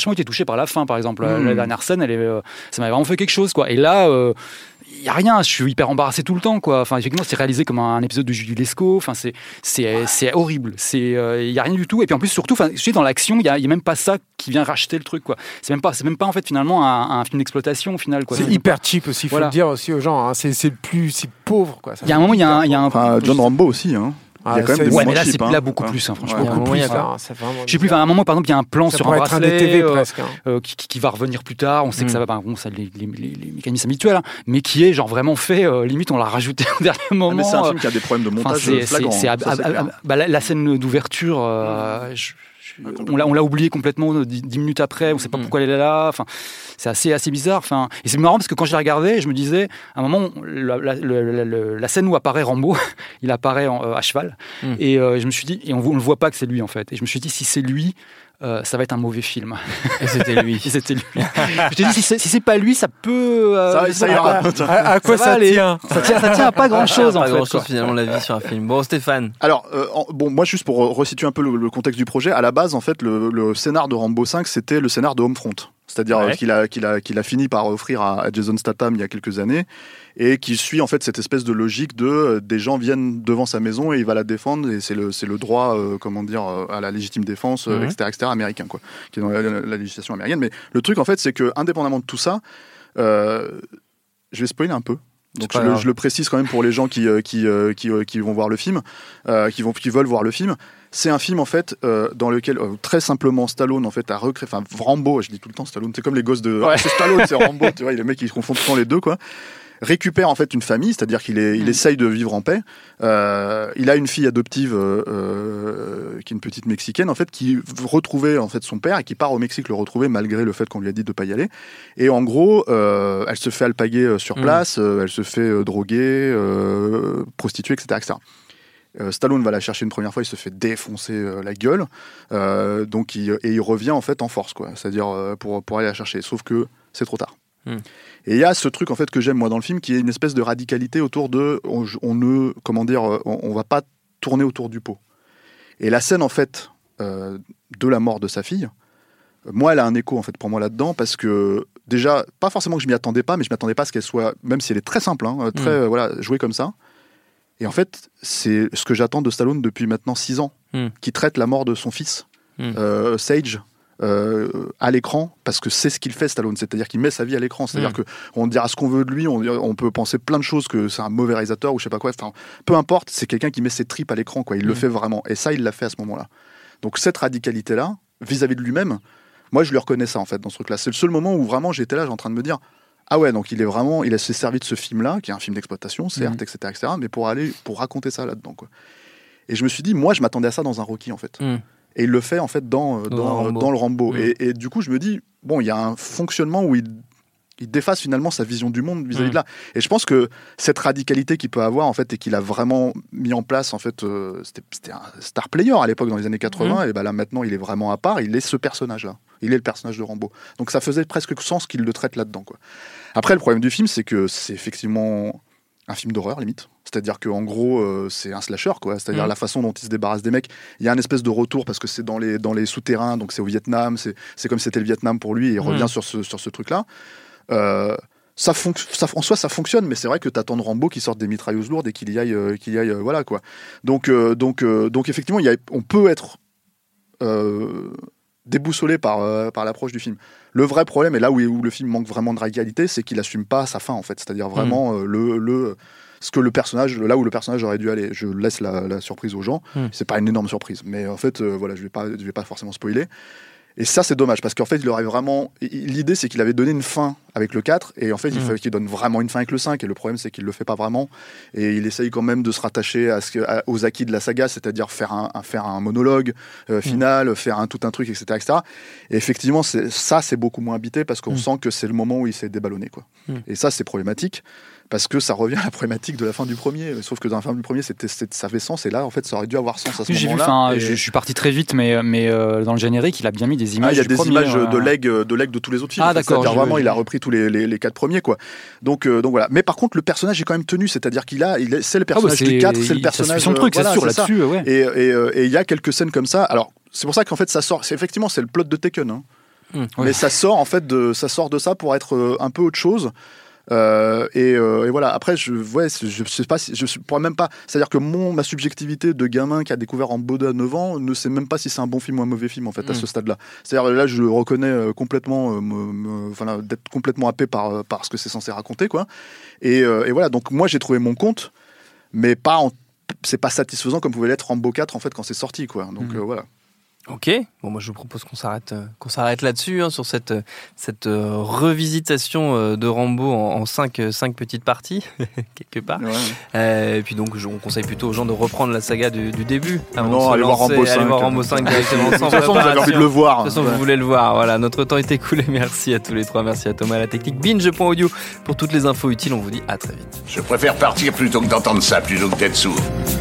vachement été touché par la fin, par exemple. Mmh. La dernière scène, elle est, euh, ça m'avait vraiment fait quelque chose, quoi. Et là, il euh, y a rien. Je suis hyper embarrassé tout le temps, quoi. Enfin, effectivement, c'est réalisé comme un, un épisode de Julie Lescaut. Enfin, c'est, c'est, c'est horrible. C'est, il euh, y a rien du tout. Et puis en plus, surtout, enfin, je suis dans l'action, il y a, y a même pas ça qui vient racheter le truc, quoi. C'est même pas, c'est même pas en fait finalement un, un film d'exploitation au final, quoi. C'est, c'est hyper cheap aussi. Il faut voilà. le dire aussi aux gens. Hein. C'est, c'est le plus, c'est pauvre, quoi. Il y a un moment, il y a un, il y a un. Enfin, John Rambo aussi, hein. Ah, il y a quand même des ouais, moments mais là, cheap, c'est hein. là beaucoup plus, hein, franchement. Ouais, beaucoup plus, plus. hein, c'est vraiment Je sais plus, à un moment, par exemple, il y a un plan ça sur un pourrait être un bracelet des T V euh, presque. Hein. euh, qui, qui va revenir plus tard. On sait Mm. que ça va, bah, bon, ça, les, les, les, les mécanismes habituels, hein, mais qui est genre vraiment fait. Euh, limite, on l'a rajouté au dernier moment. Ah, mais c'est un euh, film qui a des problèmes de montage enfin, c'est, flagrants. c'est, c'est, ça, à, c'est à, clair. à, bah, la, la scène d'ouverture, euh, je, je, on, l'a, on l'a oublié complètement dix, dix minutes après. On ne sait pas Mm. pourquoi elle est là. Enfin, c'est assez, assez bizarre. Enfin, et c'est marrant parce que quand je l'ai regardé, je me disais, à un moment, la, la, la, la, la scène où apparaît Rambo, il apparaît en, euh, à cheval, Mm. et euh, je me suis dit, et on ne le voit pas que c'est lui en fait. Et je me suis dit, si c'est lui. Euh, ça va être un mauvais film. Et c'était lui. Et c'était lui. Je te dis, si c'est, si c'est pas lui, ça peut. Euh, Ça, ça ira. À, à quoi Ça ça, va aller. tient ça tient, ça tient à pas grand chose en Pas fait. grand chose quoi. finalement la vie sur un film. Bon, Stéphane. Alors, euh, en- bon, moi, juste pour resituer un peu le, le contexte du projet, à la base, en fait, le, le scénar de Rambo cinq, c'était le scénar de Homefront. C'est-à-dire Ouais. euh, qu'il a, qu'il a, qu'il a fini par offrir à, à Jason Statham il y a quelques années, et qui suit en fait cette espèce de logique de euh, des gens viennent devant sa maison et il va la défendre, et c'est le, c'est le droit, euh, comment dire, euh, à la légitime défense, euh, Mhm. et cetera, et cetera, américain, quoi, qui est dans la, la- la législation américaine. Mais le truc, en fait, c'est que indépendamment de tout ça, euh, je vais spoiler un peu. Donc C'est je pas le, grave. je le précise quand même pour les gens qui, euh, qui, euh, qui, euh, qui vont voir le film, euh, qui, vont, qui veulent voir le film. C'est un film en fait euh, dans lequel euh, très simplement Stallone en fait a recréé, enfin Rambo, je dis tout le temps Stallone, c'est comme les gosses de, Ouais. Ah, c'est Stallone, c'est Rambo, tu vois, les mecs ils confondent tout le temps les deux quoi. Récupère en fait une famille, c'est-à-dire qu'il est, il Mm. essaye de vivre en paix. Euh, il a une fille adoptive euh, euh, qui est une petite mexicaine en fait qui veut retrouver en fait son père et qui part au Mexique le retrouver malgré le fait qu'on lui a dit de pas y aller. Et en gros, euh, elle se fait alpaguer euh, sur Mm. place, euh, elle se fait euh, droguer, euh, prostituer, et cetera, et cetera. Euh, Stallone va la chercher une première fois, il se fait défoncer euh, la gueule, euh, donc il, et il revient en fait en force, quoi. C'est-à-dire euh, pour pour aller la chercher. Sauf que c'est trop tard. Mm. Et il y a ce truc en fait que j'aime moi dans le film, qui est une espèce de radicalité autour de, on, on ne, comment dire, on, on va pas tourner autour du pot. Et la scène en fait euh, de la mort de sa fille, moi elle a un écho en fait pour moi là-dedans, parce que déjà pas forcément que je m'y attendais pas, mais je m'attendais pas à ce qu'elle soit, même si elle est très simple, hein, très Mm. euh, voilà, jouée comme ça. Et en fait, c'est ce que j'attends de Stallone depuis maintenant six ans, Mm. qui traite la mort de son fils, Mm. euh, Sage, euh, à l'écran, parce que c'est ce qu'il fait Stallone, c'est-à-dire qu'il met sa vie à l'écran, c'est-à-dire Mm. que on dira ce qu'on veut de lui, on, on peut penser plein de choses, que c'est un mauvais réalisateur ou je sais pas quoi, enfin, peu importe, c'est quelqu'un qui met ses tripes à l'écran, quoi. Il le Mm. fait vraiment, et ça il l'a fait à ce moment-là. Donc cette radicalité-là, vis-à-vis de lui-même, moi je lui reconnais ça en fait dans ce truc-là. C'est le seul moment où vraiment j'étais là, j'étais en train de me dire, ah ouais, donc il est vraiment, il a s'est servi de ce film-là, qui est un film d'exploitation, certes, Mhm. et cetera, et cetera, mais pour aller, pour raconter ça là-dedans, quoi. Et je me suis dit, moi, je m'attendais à ça dans un Rocky, en fait. Mm. Et il le fait, en fait, dans, euh, Dans dans, un Rambo. dans le Rambo. Mhm. Et, et du coup, je me dis, bon, il y a un fonctionnement où il, il déface finalement sa vision du monde vis-à-vis Mhm. de là. Et je pense que cette radicalité qu'il peut avoir, en fait, et qu'il a vraiment mis en place, en fait, euh, c'était, c'était un star player à l'époque, dans les années quatre-vingts, et ben là, maintenant, il est vraiment à part, il est ce personnage-là. Il est le personnage de Rambo. Donc ça faisait presque sens qu'il le traite là-dedans, quoi. Après, le problème du film, c'est que c'est effectivement un film d'horreur, limite. C'est-à-dire qu'en gros, euh, c'est un slasher, quoi. C'est-à-dire Mhm. la façon dont il se débarrasse des mecs. Il y a un espèce de retour, parce que c'est dans les, dans les souterrains, donc c'est au Vietnam, c'est, c'est comme si c'était le Vietnam pour lui, et il revient Mhm. sur ce, sur ce truc-là. Euh, ça, fonc- ça en soi, ça fonctionne, mais c'est vrai que t'attends de Rambo qui sorte des mitrailleuses lourdes et qu'il y aille, euh, qu'il y aille euh, voilà, quoi. Donc, euh, donc, euh, donc effectivement, il y a, on peut être euh, déboussolé par, euh, par l'approche du film. Le vrai problème, et là où, où le film manque vraiment de radicalité, c'est qu'il assume pas sa fin, en fait. C'est-à-dire vraiment euh, le, le, ce que le personnage, là où le personnage aurait dû aller. Je laisse la, la surprise aux gens. Mm. C'est pas une énorme surprise, mais en fait, euh, voilà, je vais pas, je vais pas forcément spoiler. Et ça, c'est dommage, parce qu'en fait, il aurait vraiment. L'idée, c'est qu'il avait donné une fin avec le quatre, et en fait, il Mm. fallait qu'il donne vraiment une fin avec le cinq, et le problème, c'est qu'il le fait pas vraiment. Et il essaye quand même de se rattacher à ce que, à- aux acquis de la saga, c'est-à-dire faire un, un- faire un monologue euh, final, faire un, tout un truc, et cetera, et cetera. Et effectivement, c'est, ça, c'est beaucoup moins habité, parce qu'on Mm. sent que c'est le moment où il s'est déballonné, quoi. Mm. Et ça, c'est problématique. Parce que ça revient à la problématique de la fin du premier. Sauf que dans la fin du premier, c'était, c'était- ça avait sens, et là, en fait, ça aurait dû avoir sens à ce J'ai vu, moment-là. enfin, Et- je, je suis parti très vite, mais, mais euh, dans le générique, il a bien mis des images. Ah, il y a du des premier, images euh, de legs de legs de tous les autres films. Ah, en fait. d'accord, C'est-à-dire je- vraiment, je- il a repris tous les, les, les quatre premiers, quoi. Donc, euh, donc voilà. Mais par contre, le personnage est quand même tenu, c'est-à-dire qu'il a, il est, c'est le Ah, bah, personnage du quatre, c'est le il- personnage. Ça suit son truc, euh, c'est voilà, sûr, c'est ça. là-dessus, ouais. Et et, euh, et il y a quelques scènes comme ça. Alors, c'est pour ça qu'en fait, ça sort. C'est effectivement, c'est le plot de Taken. Hein. Mmh. Mais Ouais. ça sort en fait de ça sort de ça pour être euh, un peu autre chose. Euh, et, euh, et voilà. Après, je, ouais, je sais pas, si, je pourrais même pas. C'est-à-dire que mon ma subjectivité de gamin qui a découvert Rambo deux à neuf ans ne sait même pas si c'est un bon film ou un mauvais film en fait Mm. à ce stade-là. C'est-à-dire là, je reconnais euh, complètement, euh, me, me, enfin, d'être complètement happé par par ce que c'est censé raconter, quoi. Et, euh, et voilà. Donc moi, j'ai trouvé mon compte, mais pas en, c'est pas satisfaisant comme pouvait l'être Rambo quatre en fait quand c'est sorti, quoi. Donc Mm. euh, voilà. Ok, bon moi je vous propose qu'on s'arrête, euh, qu'on s'arrête là-dessus, hein, sur cette, euh, cette euh, revisitation euh, de Rambo en, en cinq, euh, cinq petites parties, quelque part. Ouais. Euh, et puis donc je, on conseille plutôt aux gens de reprendre la saga du, du début. avant Non, de se allez voir lancer, Rambo cinq. Allez voir Rambo cinq directement. De sans toute façon, vous avez envie de préparation. le voir. De toute façon, Ouais. vous voulez le voir. Voilà, notre temps est écoulé. Merci à tous les trois. Merci à Thomas à la technique. Binge point audio pour toutes les infos utiles. On vous dit à très vite. Je préfère partir plutôt que d'entendre ça, plutôt que d'être sourd.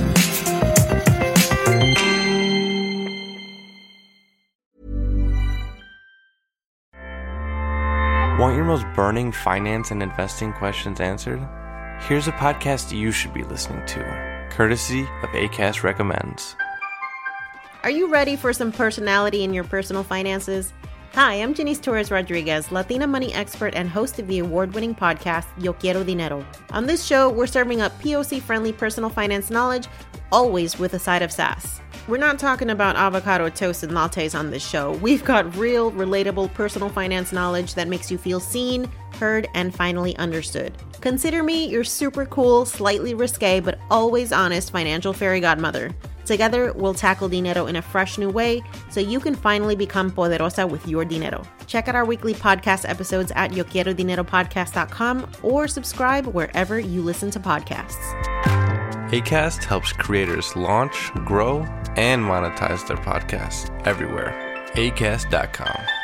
Want your most burning finance and investing questions answered? Here's a podcast you should be listening to, courtesy of Acast Recommends. Are you ready for some personality in your personal finances? Hi, I'm Janice Torres Rodriguez, Latina money expert and host of the award-winning podcast Yo Quiero Dinero. On this show, we're serving up P O C-friendly personal finance knowledge, always with a side of sass. We're not talking about avocado toast and lattes on this show. We've got real, relatable personal finance knowledge that makes you feel seen, heard, and finally understood. Consider me your super cool, slightly risque, but always honest financial fairy godmother. Together, we'll tackle dinero in a fresh new way so you can finally become poderosa with your dinero. Check out our weekly podcast episodes at yo quiero dinero podcast dot com or subscribe wherever you listen to podcasts. Acast helps creators launch, grow, and monetize their podcasts everywhere. acast dot com.